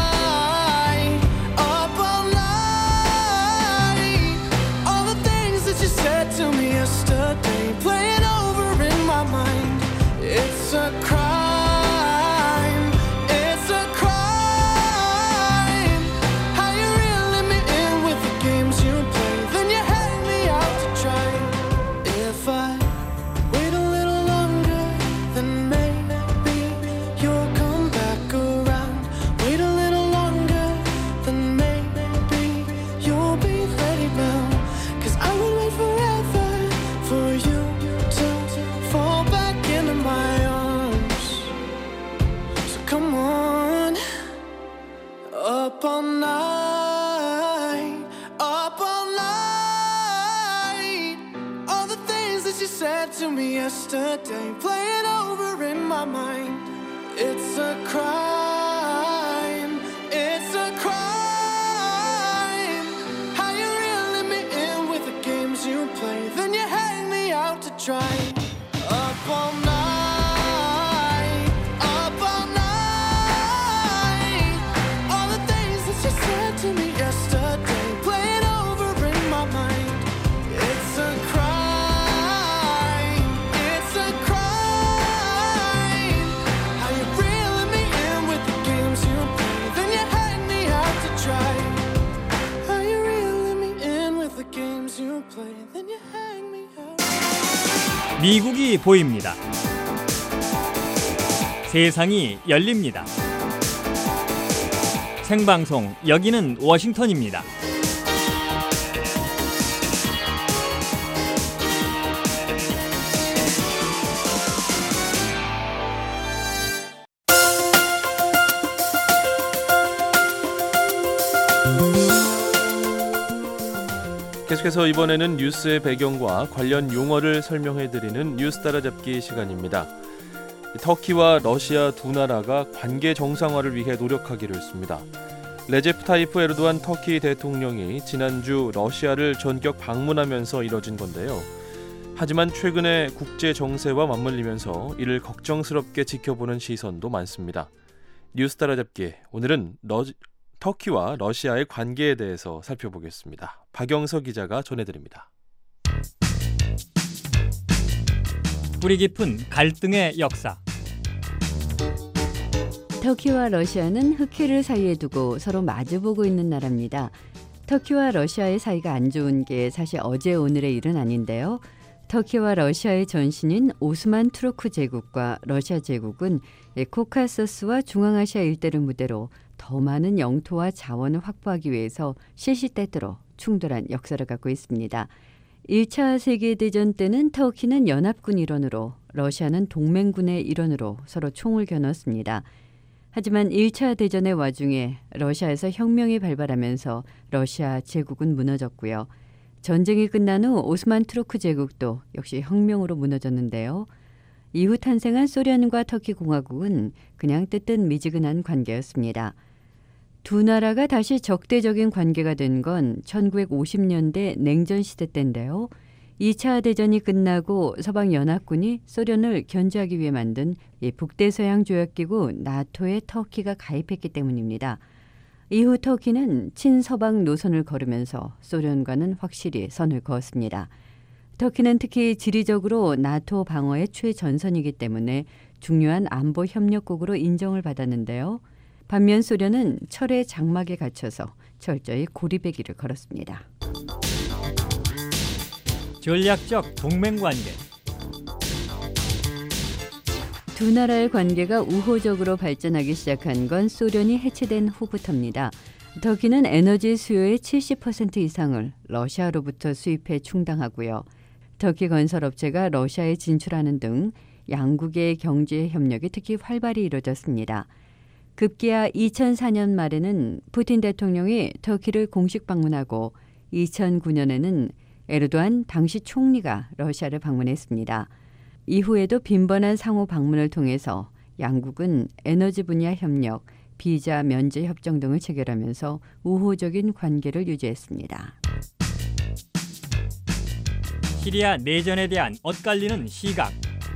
to me yesterday, playing over in my mind. It's a crime, it's a crime. How you reeling me in with the games you play, then you hang me out to dry. If I wait a little longer, then maybe you'll come back around. Wait a little longer, then maybe you'll be ready now. Cause I would wait forever for you to fall back into my arms. So come on. Up all night, up all night. All the things that you said to me yesterday, playing over in my mind. It's a crime, it's a crime. play, then you hang me out to dry. Up all night, up all night. All the things that you said to me yesterday, playing over in my mind. It's a crime, it's a crime. How you reeling me in with the games you play, then you hang me out to dry. How you reeling me in with the games you play, then you hang me out. 미국이 보입니다. 세상이 열립니다. 생방송 여기는 워싱턴입니다. 계속해서 이번에는 뉴스의 배경과 관련 용어를 설명해드리는 뉴스 따라잡기 시간입니다. 터키와 러시아 두 나라가 관계 정상화를 위해 노력하기로 했습니다. 레제프 타이프 에르도안 터키 대통령이 지난주 러시아를 전격 방문하면서 이뤄진 건데요. 하지만 최근에 국제 정세와 맞물리면서 이를 걱정스럽게 지켜보는 시선도 많습니다. 뉴스 따라잡기, 오늘은 러, 터키와 러시아의 관계에 대해서 살펴보겠습니다. 박영서 기자가 전해드립니다. 뿌리 깊은 갈등의 역사. 터키와 러시아는 흑해를 사이에 두고 서로 마주보고 있는 나라입니다. 터키와 러시아의 사이가 안 좋은 게 사실 어제 오늘의 일은 아닌데요. 터키와 러시아의 전신인 오스만 투르크 제국과 러시아 제국은 코카서스와 중앙아시아 일대를 무대로 더 많은 영토와 자원을 확보하기 위해서 시시때때로 충돌한 역사를 갖고 있습니다. 일 차 세계대전 때는 터키는 연합군 일원으로 러시아는 동맹군의 일원으로 서로 총을 겨눴습니다. 하지만 일 차 대전의 와중에 러시아에서 혁명이 발발하면서 러시아 제국은 무너졌고요. 전쟁이 끝난 후 오스만 투르크 제국도 역시 혁명으로 무너졌는데요. 이후 탄생한 소련과 터키 공화국은 그냥 뜨뜻미지근한 관계였습니다. 두 나라가 다시 적대적인 관계가 된 건 천구백오십 년대 냉전 시대 때인데요. 이 차 대전이 끝나고 서방연합군이 소련을 견제하기 위해 만든 이 북대서양조약기구 나토에 터키가 가입했기 때문입니다. 이후 터키는 친서방 노선을 걸으면서 소련과는 확실히 선을 그었습니다. 터키는 특히 지리적으로 나토 방어의 최전선이기 때문에 중요한 안보 협력국으로 인정을 받았는데요. 반면 소련은 철의 장막에 갇혀서 철저히 고리배기를 걸었습니다. 전략적 동맹관계. 두 나라의 관계가 우호적으로 발전하기 시작한 건 소련이 해체된 후부터입니다. 터키는 에너지 수요의 칠십 퍼센트 이상을 러시아로부터 수입해 충당하고요. 터키 건설업체가 러시아에 진출하는 등 양국의 경제 협력이 특히 활발히 이루어졌습니다. 급기야 이천사 년 말에는 푸틴 대통령이 터키를 공식 방문하고 이천구 년에는 에르도안 당시 총리가 러시아를 방문했습니다. 이후에도 빈번한 상호 방문을 통해서 양국은 에너지 분야 협력, 비자 면제 협정 등을 체결하면서 우호적인 관계를 유지했습니다. 시리아 내전에 대한 엇갈리는 시각.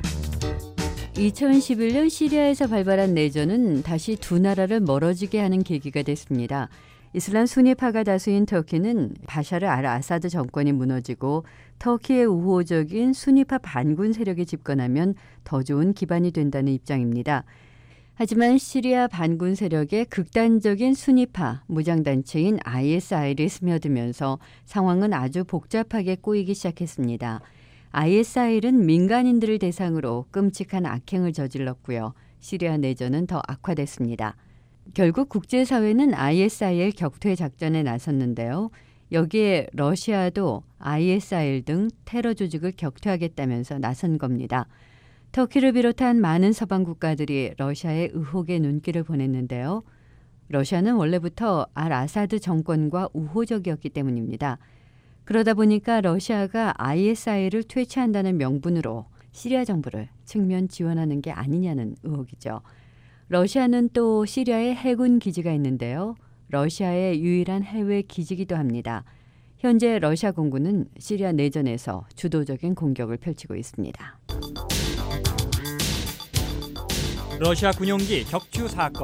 이천십일 년 시리아에서 발발한 내전은 다시 두 나라를 멀어지게 하는 계기가 됐습니다. 이슬람 수니파가 다수인 터키는 바샤르 알 아사드 정권이 무너지고 터키의 우호적인 수니파 반군 세력이 집권하면 더 좋은 기반이 된다는 입장입니다. 하지만 시리아 반군 세력의 극단적인 수니파 무장단체인 아이에스아이를 스며들면서 상황은 아주 복잡하게 꼬이기 시작했습니다. 아이에스아이는 민간인들을 대상으로 끔찍한 악행을 저질렀고요. 시리아 내전은 더 악화됐습니다. 결국 국제사회는 아이에스아이엘 격퇴 작전에 나섰는데요. 여기에 러시아도 아이에스아이엘 등 테러 조직을 격퇴하겠다면서 나선 겁니다. 터키를 비롯한 많은 서방 국가들이 러시아의 의혹에 눈길을 보냈는데요. 러시아는 원래부터 알 아사드 정권과 우호적이었기 때문입니다. 그러다 보니까 러시아가 아이에스아이엘을 퇴치한다는 명분으로 시리아 정부를 측면 지원하는 게 아니냐는 의혹이죠. 러시아는 또 시리아에 해군 기지가 있는데요. 러시아의 유일한 해외 기지기도 합니다. 현재 러시아 공군은 시리아 내전에서 주도적인 공격을 펼치고 있습니다. 러시아 군용기 격추 사건.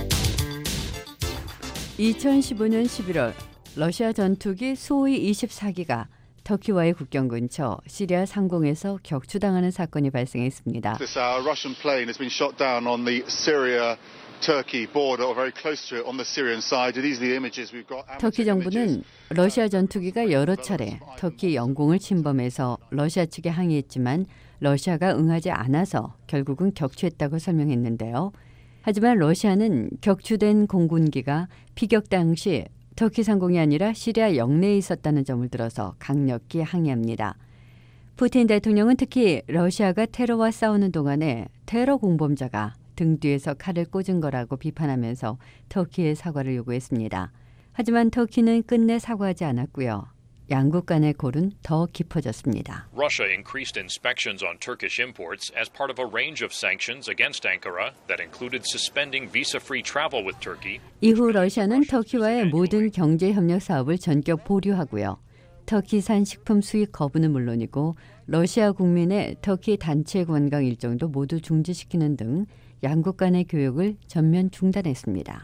이천십오 년 십일월 러시아 전투기 소위 이십사 기가 터키와의 국경 근처 시리아 상공에서 격추당하는 사건이 발생했습니다. This uh, Russian plane has been shot down on the Syria-Turkey border, or very close to it, on the Syrian side. These are the images we've got. 터키 정부는 러시아 전투기가 여러 차례 터키 영공을 침범해서 러시아 측에 항의했지만 러시아가 응하지 않아서 결국은 격추했다고 설명했는데요. 하지만 러시아는 격추된 공군기가 피격 당시 터키 상공이 아니라 시리아 영내에 있었다는 점을 들어서 강력히 항의합니다. 푸틴 대통령은 특히 러시아가 테러와 싸우는 동안에 테러 공범자가 등 뒤에서 칼을 꽂은 거라고 비판하면서 터키의 사과를 요구했습니다. 하지만 터키는 끝내 사과하지 않았고요. 양국 간의 골은 더 깊어졌습니다. Russia increased inspections on Turkish imports as part of a range of sanctions against Ankara that included suspending visa-free travel with Turkey. 이후 러시아는 터키와의 모든 경제 협력 사업을 전격 보류하고요. 터키산 식품 수입 거부는 물론이고 러시아 국민의 터키 단체 관광 일정도 모두 중지시키는 등 양국 간의 교역을 전면 중단했습니다.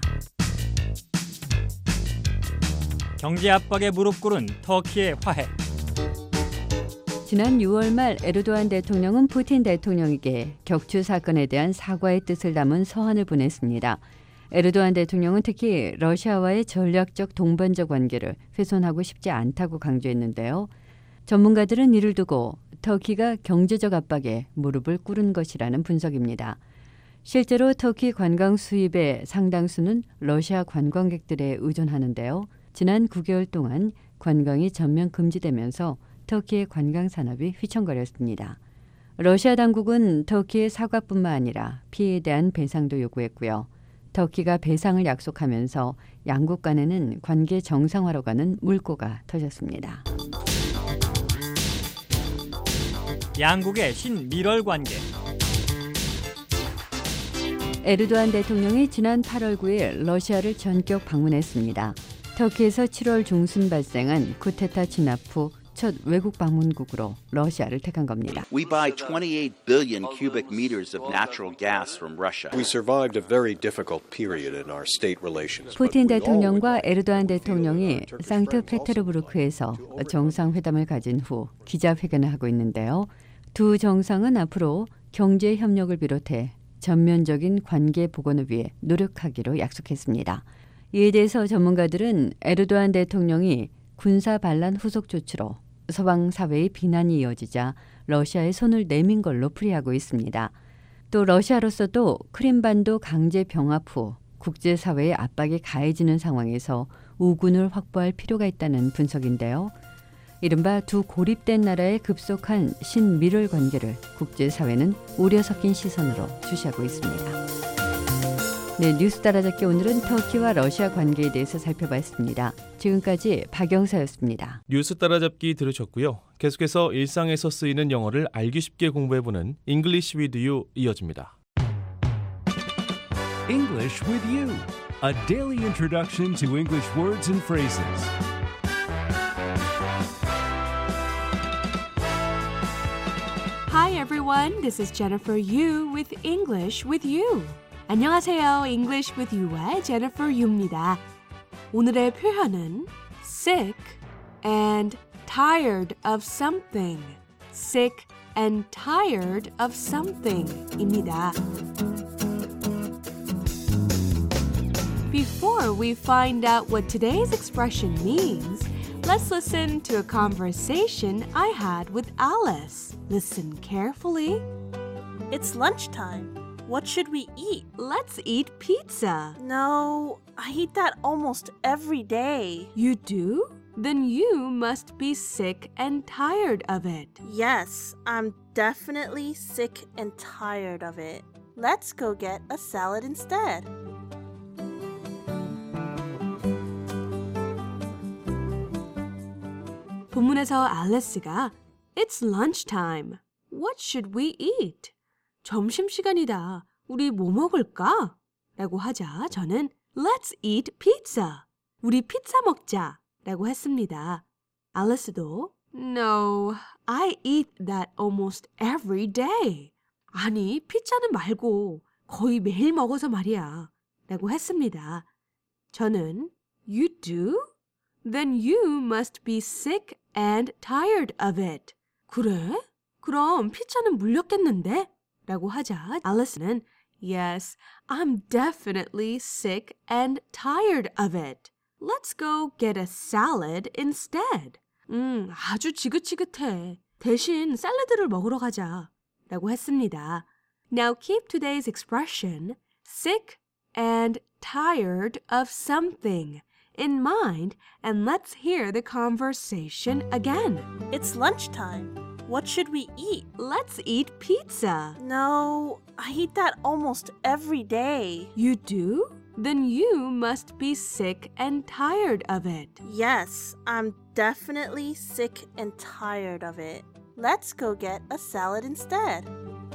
경제 압박에 무릎 꿇은 터키의 화해. 지난 유월 말 에르도안 대통령은 푸틴 대통령에게 격추 사건에 대한 사과의 뜻을 담은 서한을 보냈습니다. 에르도안 대통령은 특히 러시아와의 전략적 동반자 관계를 훼손하고 싶지 않다고 강조했는데요. 전문가들은 이를 두고 터키가 경제적 압박에 무릎을 꿇은 것이라는 분석입니다. 실제로 터키 관광 수입의 상당수는 러시아 관광객들에 의존하는데요. 지난 구 개월 동안 관광이 전면 금지되면서 터키의 관광 산업이 휘청거렸습니다. 러시아 당국은 터키의 사과뿐만 아니라 피해에 대한 배상도 요구했고요. 터키가 배상을 약속하면서 양국 간에는 관계 정상화로 가는 물꼬가 터졌습니다. 양국의 신밀월 관계. 에르도안 대통령이 지난 팔월 구일 러시아를 전격 방문했습니다. 터키에서 칠월 중순 발생한 쿠데타 진압 후 첫 외국 방문국으로 러시아를 택한 겁니다. We buy twenty-eight billion cubic meters of natural gas from Russia. We survived a very difficult period in our state relations. 푸틴 대통령과 에르도안 대통령이 상트페테르부르크에서 정상회담을 가진 후 기자회견을 하고 있는데요. 두 정상은 앞으로 경제 협력을 비롯해 전면적인 관계 복원을 위해 노력하기로 약속했습니다. 이에 대해서 전문가들은 에르도안 대통령이 군사 반란 후속 조치로 서방 사회의 비난이 이어지자 러시아에 손을 내민 걸로 풀이하고 있습니다. 또 러시아로서도 크림반도 강제 병합 후 국제사회의 압박이 가해지는 상황에서 우군을 확보할 필요가 있다는 분석인데요. 이른바 두 고립된 나라의 급속한 신밀월 관계를 국제사회는 우려 섞인 시선으로 주시하고 있습니다. 네, 뉴스 따라잡기 오늘은 터키와 러시아 관계에 대해서 살펴봤습니다. 지금까지 박영사였습니다. 뉴스 따라잡기 들으셨고요. 계속해서 일상에서 쓰이는 영어를 알기 쉽게 공부해보는 English with You 이어집니다. English with You, a daily introduction to English words and phrases. Hi everyone, this is Jennifer Yu with English with You. 안녕하세요. English with You의 Jennifer Yu입니다. 오늘의 표현은 sick and tired of something. sick and tired of something 입니다. Before we find out what today's expression means, let's listen to a conversation I had with Alice. Listen carefully. It's lunchtime. What should we eat? Let's eat pizza. No, I eat that almost every day. You do? Then you must be sick and tired of it. Yes, I'm definitely sick and tired of it. Let's go get a salad instead. 본문에서 알리스가 It's lunchtime. What should we eat? 점심시간이다. 우리 뭐 먹을까? 라고 하자 저는 Let's eat pizza. 우리 피자 먹자. 라고 했습니다. 알리스도 No, I eat that almost every day. 아니, 피자는 말고 거의 매일 먹어서 말이야. 라고 했습니다. 저는 You do? Then you must be sick and tired of it. 그래? 그럼 피자는 물렸겠는데? 라고 하자 알리스는 Yes, I'm definitely sick and tired of it. Let's go get a salad instead. 음, 아주 지긋지긋해. 대신 샐러드를 먹으러 가자. 라고 했습니다. Now keep today's expression sick and tired of something in mind and let's hear the conversation again. It's lunchtime. What should we eat? Let's eat pizza. No, I eat that almost every day. You do? Then you must be sick and tired of it. Yes, I'm definitely sick and tired of it. Let's go get a salad instead.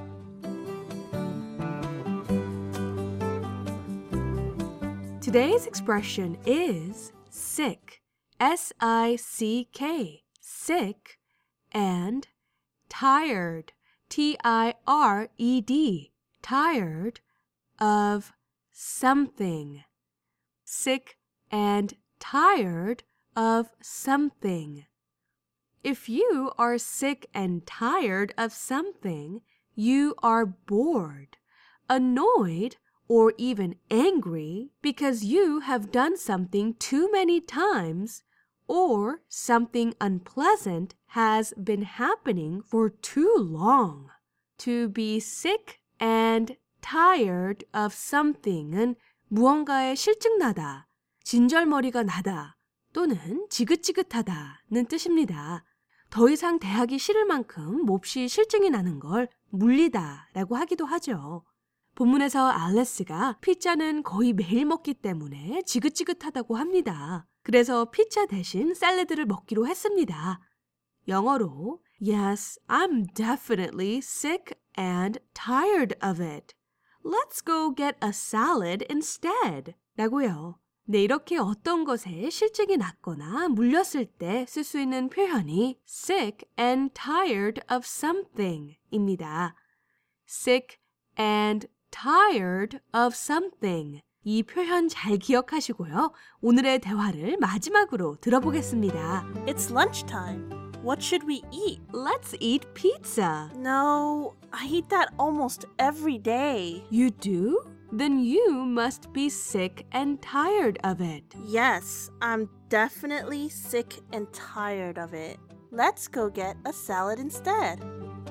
Today's expression is sick, S I C K, sick, and tired, T I R E D, tired of something. Sick and tired of something. If you are sick and tired of something, you are bored, annoyed, or even angry because you have done something too many times or something unpleasant has been happening for too long. To be sick and tired of something은 무언가에 실증나다, 진절머리가 나다 또는 지긋지긋하다는 뜻입니다. 더 이상 대하기 싫을 만큼 몹시 실증이 나는 걸 물리다라고 하기도 하죠. 본문에서 알리스가 피자는 거의 매일 먹기 때문에 지긋지긋하다고 합니다. 그래서 피자 대신 샐러드를 먹기로 했습니다. 영어로 Yes, I'm definitely sick and tired of it. Let's go get a salad instead. 라고요. 네, 이렇게 어떤 것에 실증이 났거나 물렸을 때 쓸 수 있는 표현이 sick and tired of something 입니다. sick and tired of something. 이 표현 잘 기억하시고요. 오늘의 대화를 마지막으로 들어보겠습니다. It's lunchtime. What should we eat? Let's eat pizza. No, I eat that almost every day. You do? Then you must be sick and tired of it. Yes, I'm definitely sick and tired of it. Let's go get a salad instead.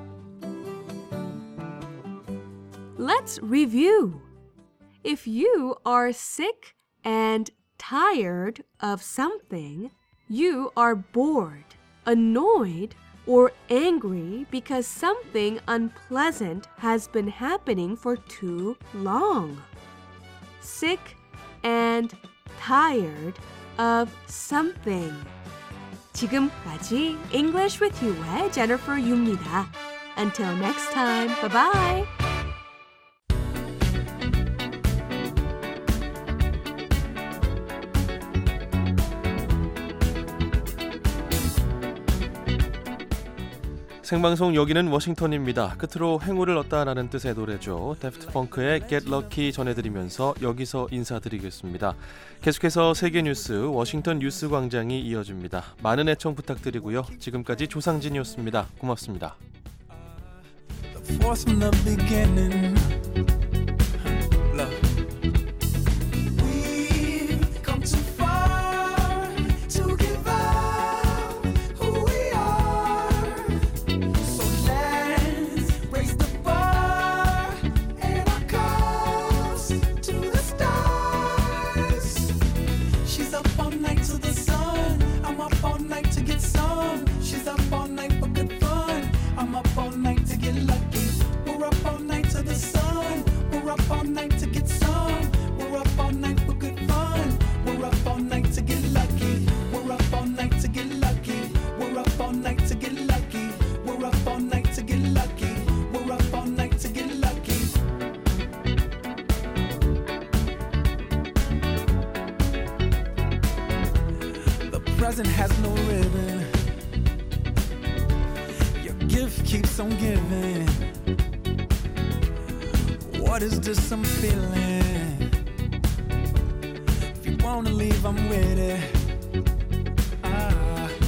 Let's review. If you are sick and tired of something, you are bored, annoyed, or angry because something unpleasant has been happening for too long. Sick and tired of something. 지금까지 English with You의 Jennifer Yu입니다. Until next time, bye-bye. 생방송 여기는 워싱턴입니다. 끝으로 행운을 얻다라는 뜻의 노래죠. 데프트 펑크의 Get Lucky 전해드리면서 여기서 인사드리겠습니다. 계속해서 세계 뉴스 워싱턴 뉴스 광장이 이어집니다. 많은 애청 부탁드리고요. 지금까지 조상진이었습니다. 고맙습니다. Present has no ribbon. keeps on giving. What is this I'm feeling? If you wanna leave, I'm with it. Ah.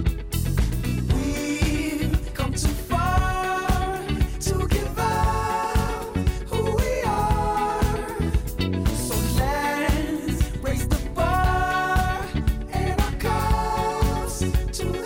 We've come too far to give up who we are. So let's raise the bar and our cups to the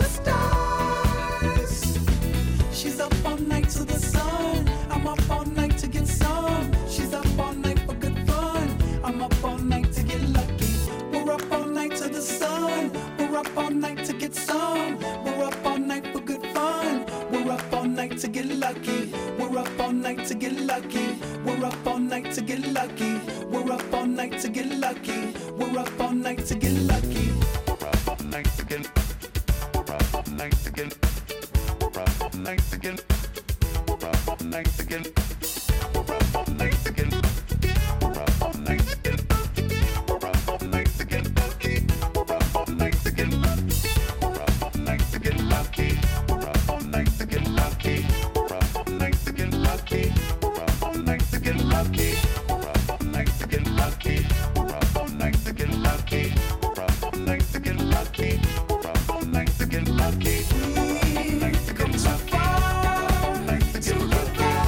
stars. She's up all night to the sun. I'm up all night to get some. She's up all night for good fun. I'm up all night to get lucky. We're up all night to the sun. We're up all night to get some. We're up all night for good fun. We're up all night to get lucky. We're up all night to get lucky. We're up all night to get lucky. We're up all night to get lucky. We're up all night to get lucky. We're up all night to get. We're up all night to get. We're up all night to get. We're up all night to get. We're up all night to get. We're up all night to get. We're up all night to get lucky. We're up all night to get lucky. We're up all night to get lucky. We're up all night to get lucky. We're up all night to get lucky. We're up all night to get lucky. We're up all night to get lucky. We're up all night to get lucky. We're up all night to get lucky. We're up all night to get lucky. We've come too far to give up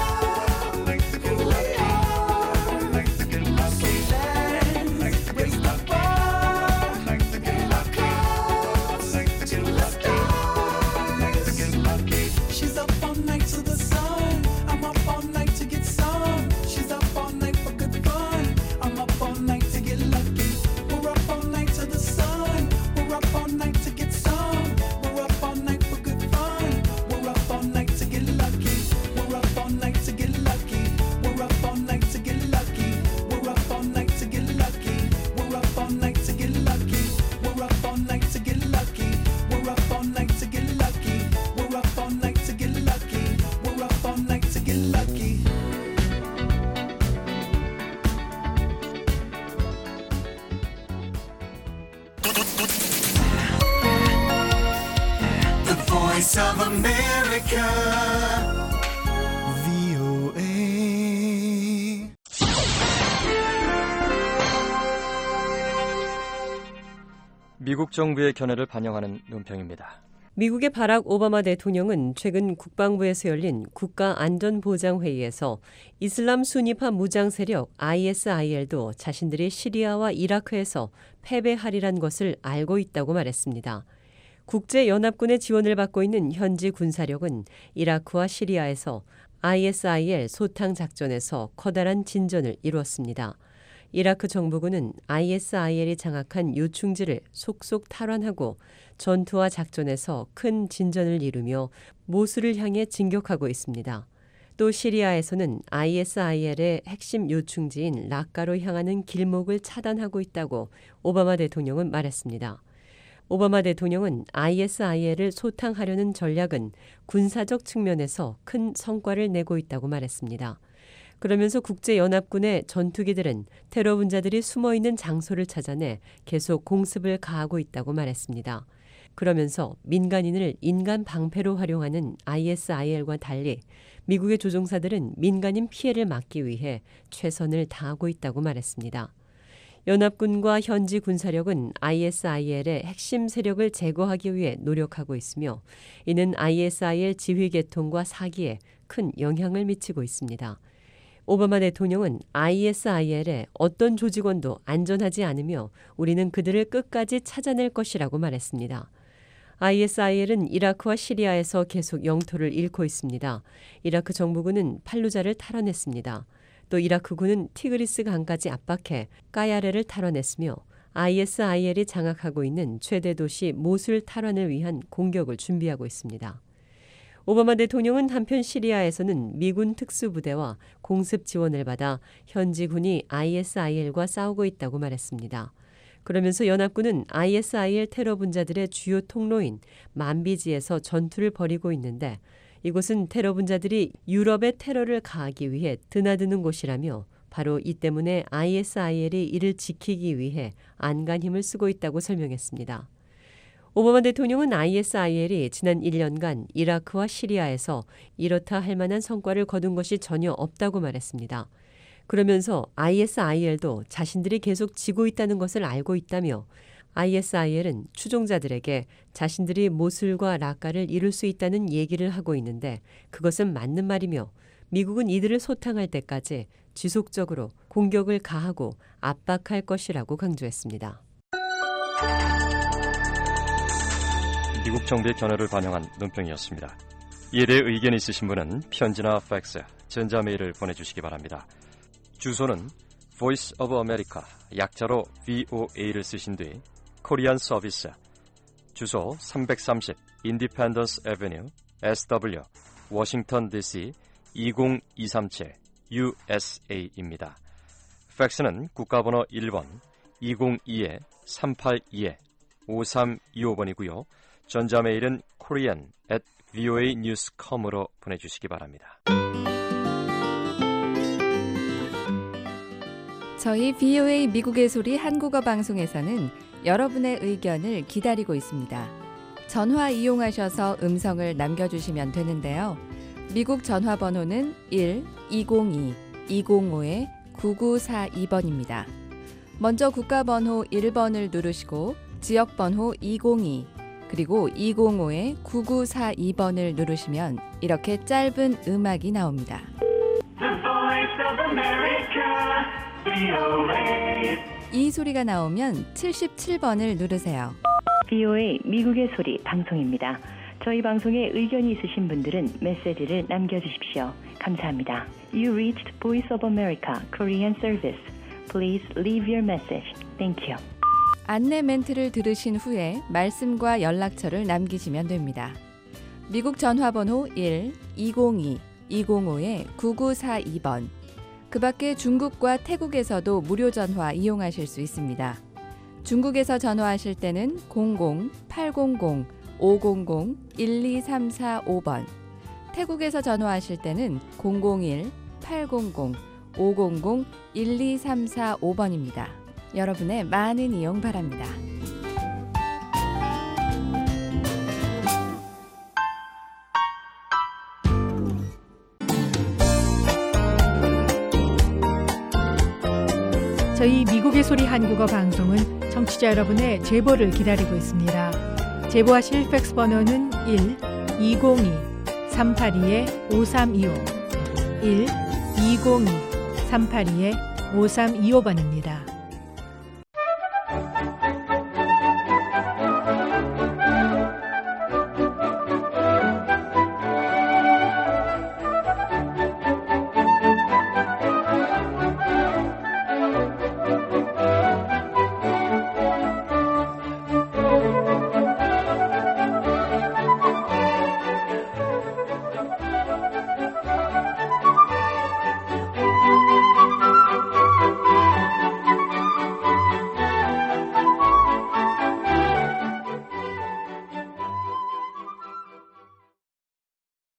who we are. So let's raise the bar and our cups to the stars. She's up all night to the sun. I'm up all night to get some. She's up all night for good fun. I'm up all night to get lucky. We're up all night to the sun. We're up all night to get some. We're up all night for good fun. We're up all night to get lucky. We're up all night to get lucky. We're up all night to get lucky. We're up all night to get lucky. We're up all night to get lucky. We're up all night to get lucky. We're up all night to get lucky. We're up all night to get lucky. We're up all night to get lucky. The Voice of America. 브이오에이. 미국 정부의 견해를 반영하는 논평입니다. 미국의 바락 오바마 대통령은 최근 국방부에서 열린 국가안전보장회의에서 이슬람 순위파 무장 세력 아이에스아이엘도 자신들이 시리아와 이라크에서 패배하리란 것을 알고 있다고 말했습니다. 국제연합군의 지원을 받고 있는 현지 군사력은 이라크와 시리아에서 아이에스아이엘 소탕 작전에서 커다란 진전을 이루었습니다. 이라크 정부군은 아이에스아이엘이 장악한 요충지를 속속 탈환하고 전투와 작전에서 큰 진전을 이루며 모술을 향해 진격하고 있습니다. 또 시리아에서는 아이에스아이엘의 핵심 요충지인 라카로 향하는 길목을 차단하고 있다고 오바마 대통령은 말했습니다. 오바마 대통령은 아이에스아이엘을 소탕하려는 전략은 군사적 측면에서 큰 성과를 내고 있다고 말했습니다. 그러면서 국제연합군의 전투기들은 테러 분자들이 숨어있는 장소를 찾아내 계속 공습을 가하고 있다고 말했습니다. 그러면서 민간인을 인간 방패로 활용하는 아이에스아이엘과 달리 미국의 조종사들은 민간인 피해를 막기 위해 최선을 다하고 있다고 말했습니다. 연합군과 현지 군사력은 아이에스아이엘의 핵심 세력을 제거하기 위해 노력하고 있으며 이는 아이에스아이엘 지휘 계통과 사기에 큰 영향을 미치고 있습니다. 오바마 대통령은 아이에스아이엘의 어떤 조직원도 안전하지 않으며 우리는 그들을 끝까지 찾아낼 것이라고 말했습니다. 아이에스아이엘은 이라크와 시리아에서 계속 영토를 잃고 있습니다. 이라크 정부군은 팔루자를 탈환했습니다. 또 이라크군은 티그리스 강까지 압박해 까야레를 탈환했으며 아이에스아이엘이 장악하고 있는 최대 도시 모술 탈환을 위한 공격을 준비하고 있습니다. 오바마 대통령은 한편 시리아에서는 미군 특수부대와 공습 지원을 받아 현지 군이 아이에스아이엘과 싸우고 있다고 말했습니다. 그러면서 연합군은 아이에스아이엘 테러 분자들의 주요 통로인 만비지에서 전투를 벌이고 있는데 이곳은 테러 분자들이 유럽에 테러를 가하기 위해 드나드는 곳이라며 바로 이 때문에 아이에스아이엘이 이를 지키기 위해 안간 힘을 쓰고 있다고 설명했습니다. 오바마 대통령은 아이에스아이엘이 지난 일 년간 이라크와 시리아에서 이렇다 할 만한 성과를 거둔 것이 전혀 없다고 말했습니다. 그러면서 아이에스아이엘도 자신들이 계속 지고 있다는 것을 알고 있다며 아이에스아이엘은 추종자들에게 자신들이 모술과 라카를 이룰 수 있다는 얘기를 하고 있는데 그것은 맞는 말이며 미국은 이들을 소탕할 때까지 지속적으로 공격을 가하고 압박할 것이라고 강조했습니다. 미국 정부의 견해를 반영한 논평이었습니다. 이에 대해 의견이 있으신 분은 편지나 팩스, 전자메일을 보내주시기 바랍니다. 주소는 Voice of America, 약자로 브이오에이를 쓰신 뒤 코리안 서비스, 주소 삼백삼십 Independence Avenue, 에스더블유, 워싱턴 디씨 이공이삼칠 유에스에이입니다. 팩스는 국가번호 일 번 이공이 삼팔이 오삼이오 번이고요. 전자메일은 korean at voa news dot com으로 보내주시기 바랍니다. 저희 브이오에이 미국의 소리 한국어 방송에서는 여러분의 의견을 기다리고 있습니다. 전화 이용하셔서 음성을 남겨주시면 되는데요. 미국 전화번호는 일 이공이 이공오 구구사이 번입니다. 먼저 국가번호 일 번을 누르시고 지역번호 이공이 그리고 이공오 구구사이 번을 누르시면 이렇게 짧은 음악이 나옵니다. 이 소리가 나오면 칠십칠 번을 누르세요. 브이오에이 미국의 소리 방송입니다. 저희 방송에 의견이 있으신 분들은 메시지를 남겨주십시오. 감사합니다. You reached Voice of America Korean Service. Please leave your message. Thank you. 안내 멘트를 들으신 후에 말씀과 연락처를 남기시면 됩니다. 미국 전화번호 일 이공이 이공오 구구사이 번. 그 밖에 중국과 태국에서도 무료 전화 이용하실 수 있습니다. 중국에서 전화하실 때는 공공 팔공공 오공공 일이삼사오 번, 태국에서 전화하실 때는 공공일 팔공공 오공공 일이삼사오 번입니다. 여러분의 많은 이용 바랍니다. 저희 미국의 소리 한국어 방송은 청취자 여러분의 제보를 기다리고 있습니다. 제보하실 팩스 번호는 일 이공이 삼팔이 오삼이오 일 이공이 삼팔이 오삼이오 번입니다.